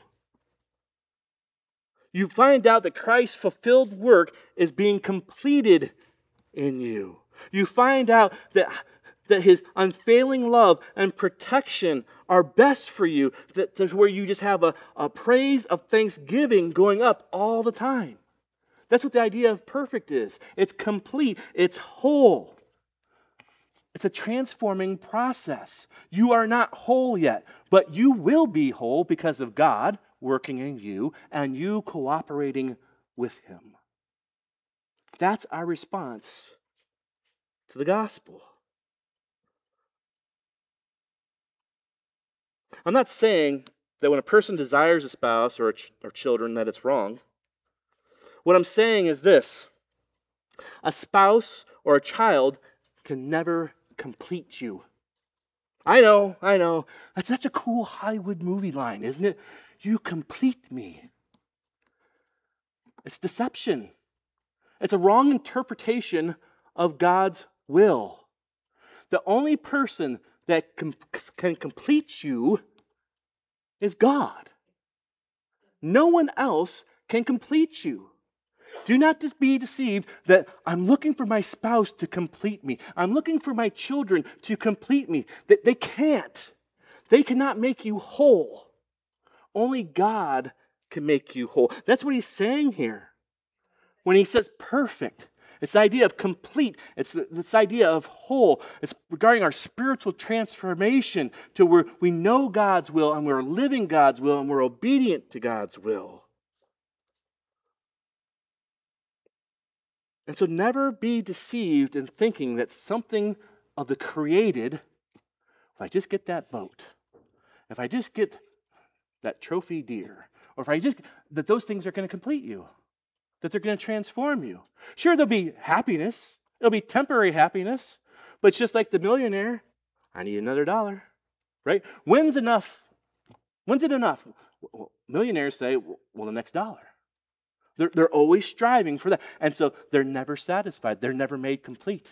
Speaker 1: You find out that Christ's fulfilled work is being completed in you. You find out that his unfailing love and protection are best for you, that's where you just have a praise of thanksgiving going up all the time. That's what the idea of perfect is. It's complete. It's whole. It's a transforming process. You are not whole yet, but you will be whole because of God working in you and you cooperating with him. That's our response to the gospel. I'm not saying that when a person desires a spouse or children that it's wrong. What I'm saying is this: a spouse or a child can never complete you. I know. That's such a cool Hollywood movie line, isn't it? You complete me. It's deception. It's a wrong interpretation of God's will. The only person that can complete you is God. No one else can complete you. Do not just be deceived that I'm looking for my spouse to complete me. I'm looking for my children to complete me. That they can't. They cannot make you whole. Only God can make you whole. That's what he's saying here. When he says perfect, it's the idea of complete. It's this idea of whole. It's regarding our spiritual transformation to where we know God's will and we're living God's will and we're obedient to God's will. And so never be deceived in thinking that something of the created, if I just get that boat, if I just get that trophy deer, or if I just, that those things are going to complete you, that they're going to transform you. Sure, there'll be happiness. It'll be temporary happiness. But it's just like the millionaire, I need another dollar, right? When's enough? When's it enough? Well, millionaires say, well, the next dollar. They're always striving for that. And so they're never satisfied. They're never made complete.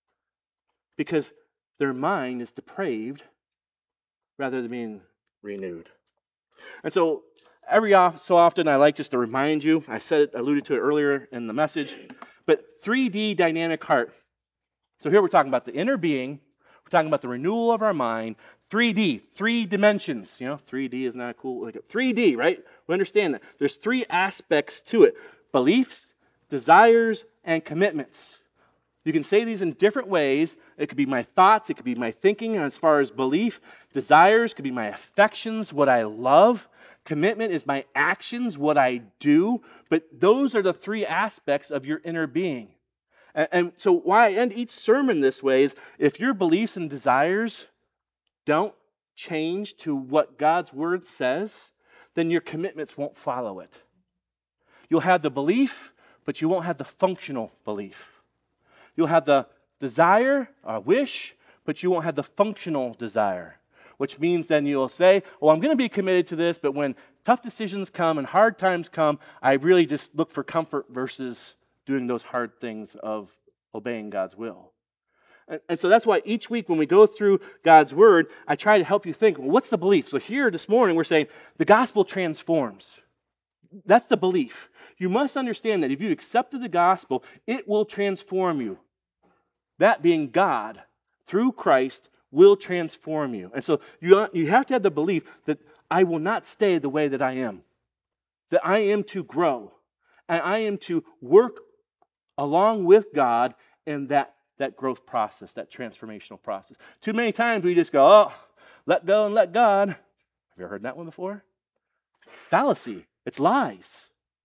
Speaker 1: Because their mind is depraved rather than being renewed. And so so often I like just to remind you, alluded to it earlier in the message, but 3D dynamic heart. So here we're talking about the inner being, we're talking about the renewal of our mind, 3D, 3 dimensions. 3D is not cool. Like 3D, right? We understand that. There's 3 aspects to it: beliefs, desires, and commitments. You can say these in different ways. It could be my thoughts, it could be my thinking as far as belief. Desires could be my affections, what I love. Commitment is my actions, what I do. But those are the 3 aspects of your inner being. And so why I end each sermon this way is, if your beliefs and desires don't change to what God's word says, then your commitments won't follow it. You'll have the belief, but you won't have the functional belief. You'll have the desire, wish, but you won't have the functional desire. Which means then you'll say, oh, I'm going to be committed to this, but when tough decisions come and hard times come, I really just look for comfort versus doing those hard things of obeying God's will. And so that's why each week when we go through God's word, I try to help you think, well, what's the belief? So here this morning we're saying the gospel transforms. That's the belief. You must understand that if you accepted the gospel, it will transform you. That being God, through Christ, will transform you. And so you have to have the belief that I will not stay the way that I am. That I am to grow. And I am to work along with God in that growth process, that transformational process. Too many times we just go, oh, let go and let God. Have you ever heard that one before? It's fallacy. It's lies.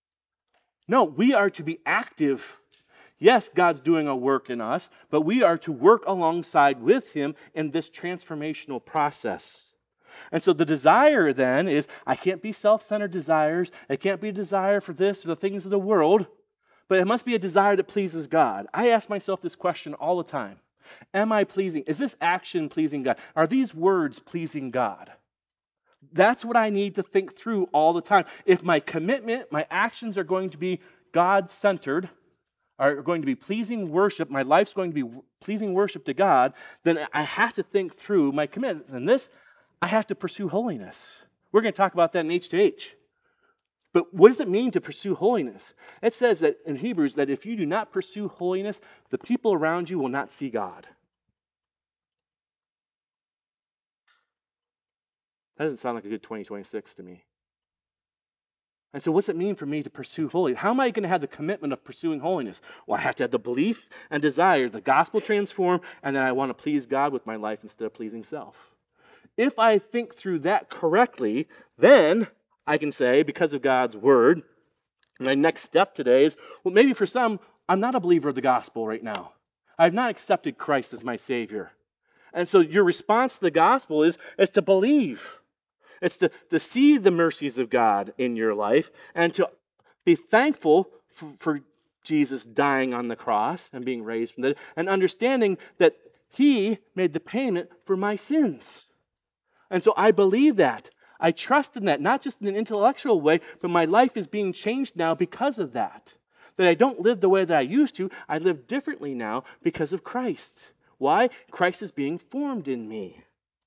Speaker 1: No, we are to be active. Yes, God's doing a work in us, but we are to work alongside with him in this transformational process. And so the desire then is, I can't be self-centered desires. It can't be a desire for this or the things of the world, but it must be a desire that pleases God. I ask myself this question all the time. Am I pleasing? Is this action pleasing God? Are these words pleasing God? That's what I need to think through all the time. If my commitment, my actions are going to be God-centered, are going to be pleasing worship, my life's going to be pleasing worship to God, then I have to think through my commitments. And this, I have to pursue holiness. We're going to talk about that in H2H. But what does it mean to pursue holiness? It says that in Hebrews that if you do not pursue holiness, the people around you will not see God. That doesn't sound like a good 2026 to me. And so what's it mean for me to pursue holiness? How am I going to have the commitment of pursuing holiness? Well, I have to have the belief and desire, the gospel transform, and then I want to please God with my life instead of pleasing self. If I think through that correctly, then I can say, because of God's word, my next step today is, well, maybe for some, I'm not a believer of the gospel right now. I've not accepted Christ as my Savior. And so your response to the gospel is to believe. It's to see the mercies of God in your life and to be thankful for Jesus dying on the cross and being raised from the dead and understanding that he made the payment for my sins. And so I believe that. I trust in that, not just in an intellectual way, but my life is being changed now because of that. That I don't live the way that I used to. I live differently now because of Christ. Why? Christ is being formed in me.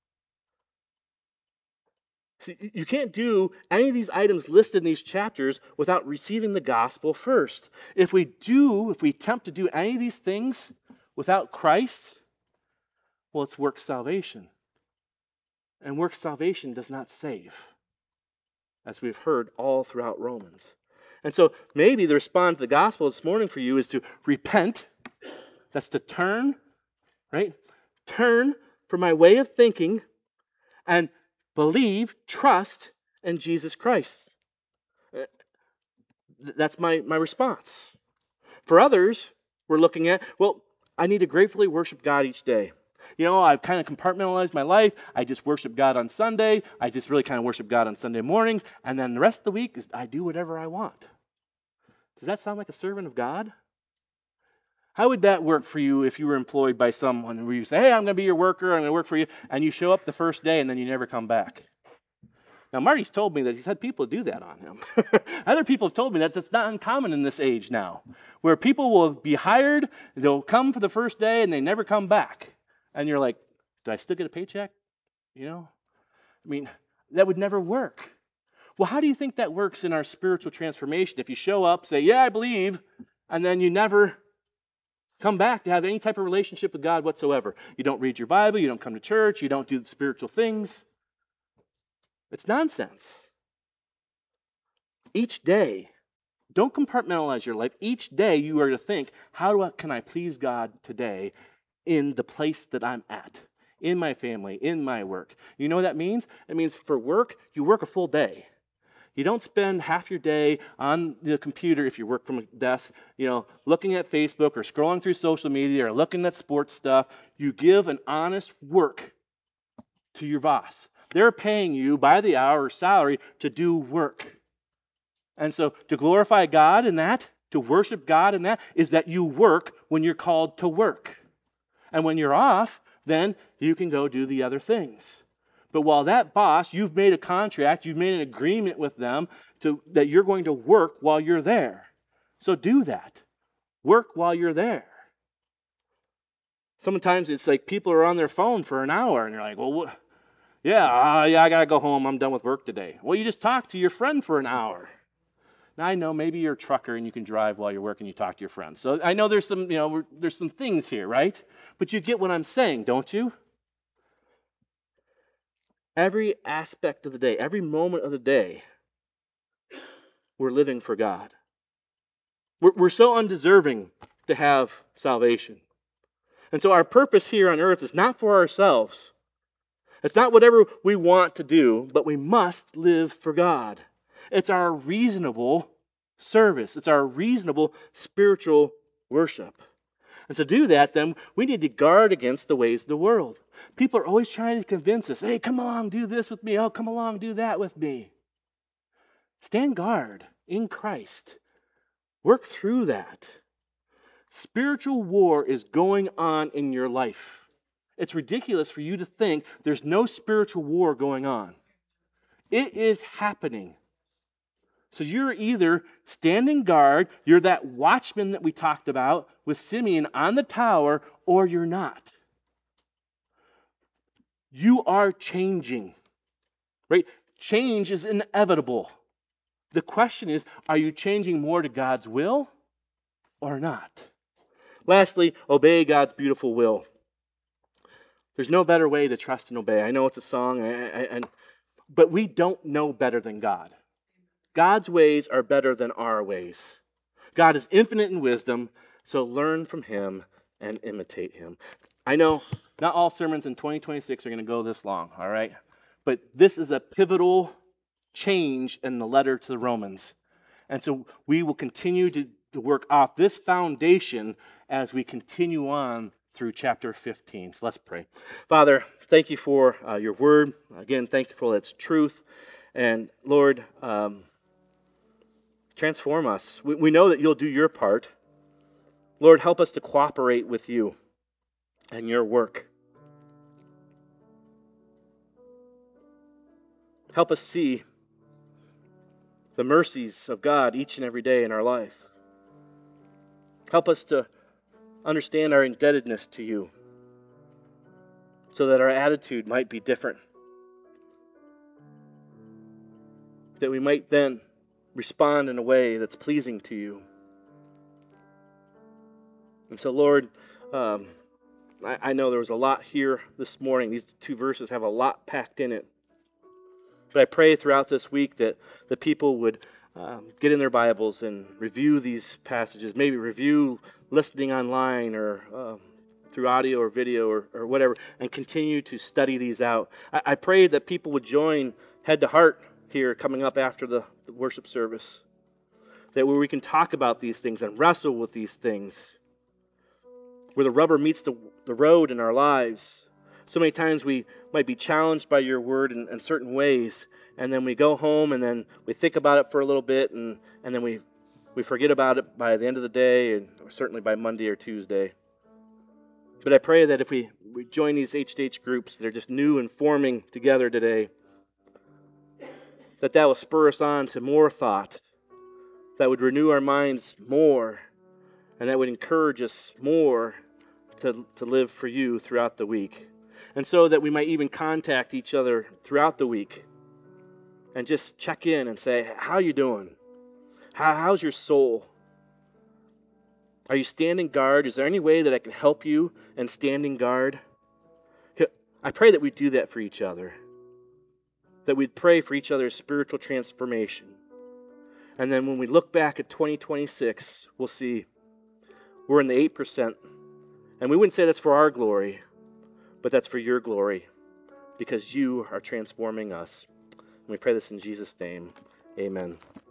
Speaker 1: See, you can't do any of these items listed in these chapters without receiving the gospel first. If we attempt to do any of these things without Christ, well, it's work salvation. And work salvation does not save, as we've heard all throughout Romans. And so maybe the response to the gospel this morning for you is to repent. That's to turn, right? Turn from my way of thinking and believe, trust in Jesus Christ. That's my response. For others, we're looking at, well, I need to gratefully worship God each day. You know, I've kind of compartmentalized my life. I just worship God on Sunday. I just really kind of worship God on Sunday mornings. And then the rest of the week is I do whatever I want. Does that sound like a servant of God? How would that work for you if you were employed by someone where you say, hey, I'm going to be your worker, I'm going to work for you, and you show up the first day and then you never come back? Now, Marty's told me that he's had people do that on him. Other people have told me that that's not uncommon in this age now, where people will be hired, they'll come for the first day, and they never come back. And you're like, do I still get a paycheck? You know? I mean, that would never work. Well, how do you think that works in our spiritual transformation? If you show up, say, yeah, I believe, and then you never come back to have any type of relationship with God whatsoever. You don't read your Bible, you don't come to church, you don't do spiritual things. It's nonsense. Each day, don't compartmentalize your life. Each day you are to think, can I please God today in the place that I'm at, in my family, in my work? You know what that means? It means for work, you work a full day. You don't spend half your day on the computer if you work from a desk, looking at Facebook or scrolling through social media or looking at sports stuff. You give an honest work to your boss. They're paying you by the hour or salary to do work. And so to glorify God in that, to worship God in that, is that you work when you're called to work. And when you're off, then you can go do the other things. But while that boss, you've made a contract, you've made an agreement with them that you're going to work while you're there. So do that. Work while you're there. Sometimes it's like people are on their phone for an hour and you're like, well, I got to go home. I'm done with work today. Well, you just talked to your friend for an hour. Now, I know maybe you're a trucker and you can drive while you're working, you talk to your friends. So I know there's some things here, right? But you get what I'm saying, don't you? Every aspect of the day, every moment of the day, we're living for God. We're so undeserving to have salvation. And so our purpose here on earth is not for ourselves. It's not whatever we want to do, but we must live for God. It's our reasonable service. It's our reasonable spiritual worship. And to do that, then, we need to guard against the ways of the world. People are always trying to convince us, hey, come along, do this with me. Oh, come along, do that with me. Stand guard in Christ. Work through that. Spiritual war is going on in your life. It's ridiculous for you to think there's no spiritual war going on. It is happening. So you're either standing guard, you're that watchman that we talked about with Simeon on the tower, or you're not. You are changing, right? Change is inevitable. The question is, are you changing more to God's will or not? Lastly, obey God's beautiful will. There's no better way to trust and obey. I know it's a song, but we don't know better than God. God's ways are better than our ways. God is infinite in wisdom, so learn from him and imitate him. I know not all sermons in 2026 are going to go this long, all right? But this is a pivotal change in the letter to the Romans. And so we will continue to work off this foundation as we continue on through chapter 15. So let's pray. Father, thank you for your word. Again, thank you for its truth. And Lord, transform us. We know that you'll do your part. Lord, help us to cooperate with you and your work. Help us see the mercies of God each and every day in our life. Help us to understand our indebtedness to you so that our attitude might be different. That we might then respond in a way that's pleasing to you. And so, Lord, I know there was a lot here this morning. These two verses have a lot packed in it. But I pray throughout this week that the people would get in their Bibles and review these passages, maybe review listening online or through audio or video or whatever, and continue to study these out. I pray that people would join Head to Heart here coming up after the worship service, that where we can talk about these things and wrestle with these things, where the rubber meets the road in our lives. So many times we might be challenged by your word in certain ways, and then we go home and then we think about it for a little bit, and then we forget about it by the end of the day, and certainly by Monday or Tuesday. But I pray that if we join these H groups that are just new and forming together today, that will spur us on to more thought, that would renew our minds more, and that would encourage us more to live for you throughout the week. And so that we might even contact each other throughout the week and just check in and say, how are you doing? How's your soul? Are you standing guard? Is there any way that I can help you in standing guard? I pray that we do that for each other, that we'd pray for each other's spiritual transformation. And then when we look back at 2026, we'll see we're in the 8%. And we wouldn't say that's for our glory, but that's for your glory, because you are transforming us. And we pray this in Jesus' name. Amen.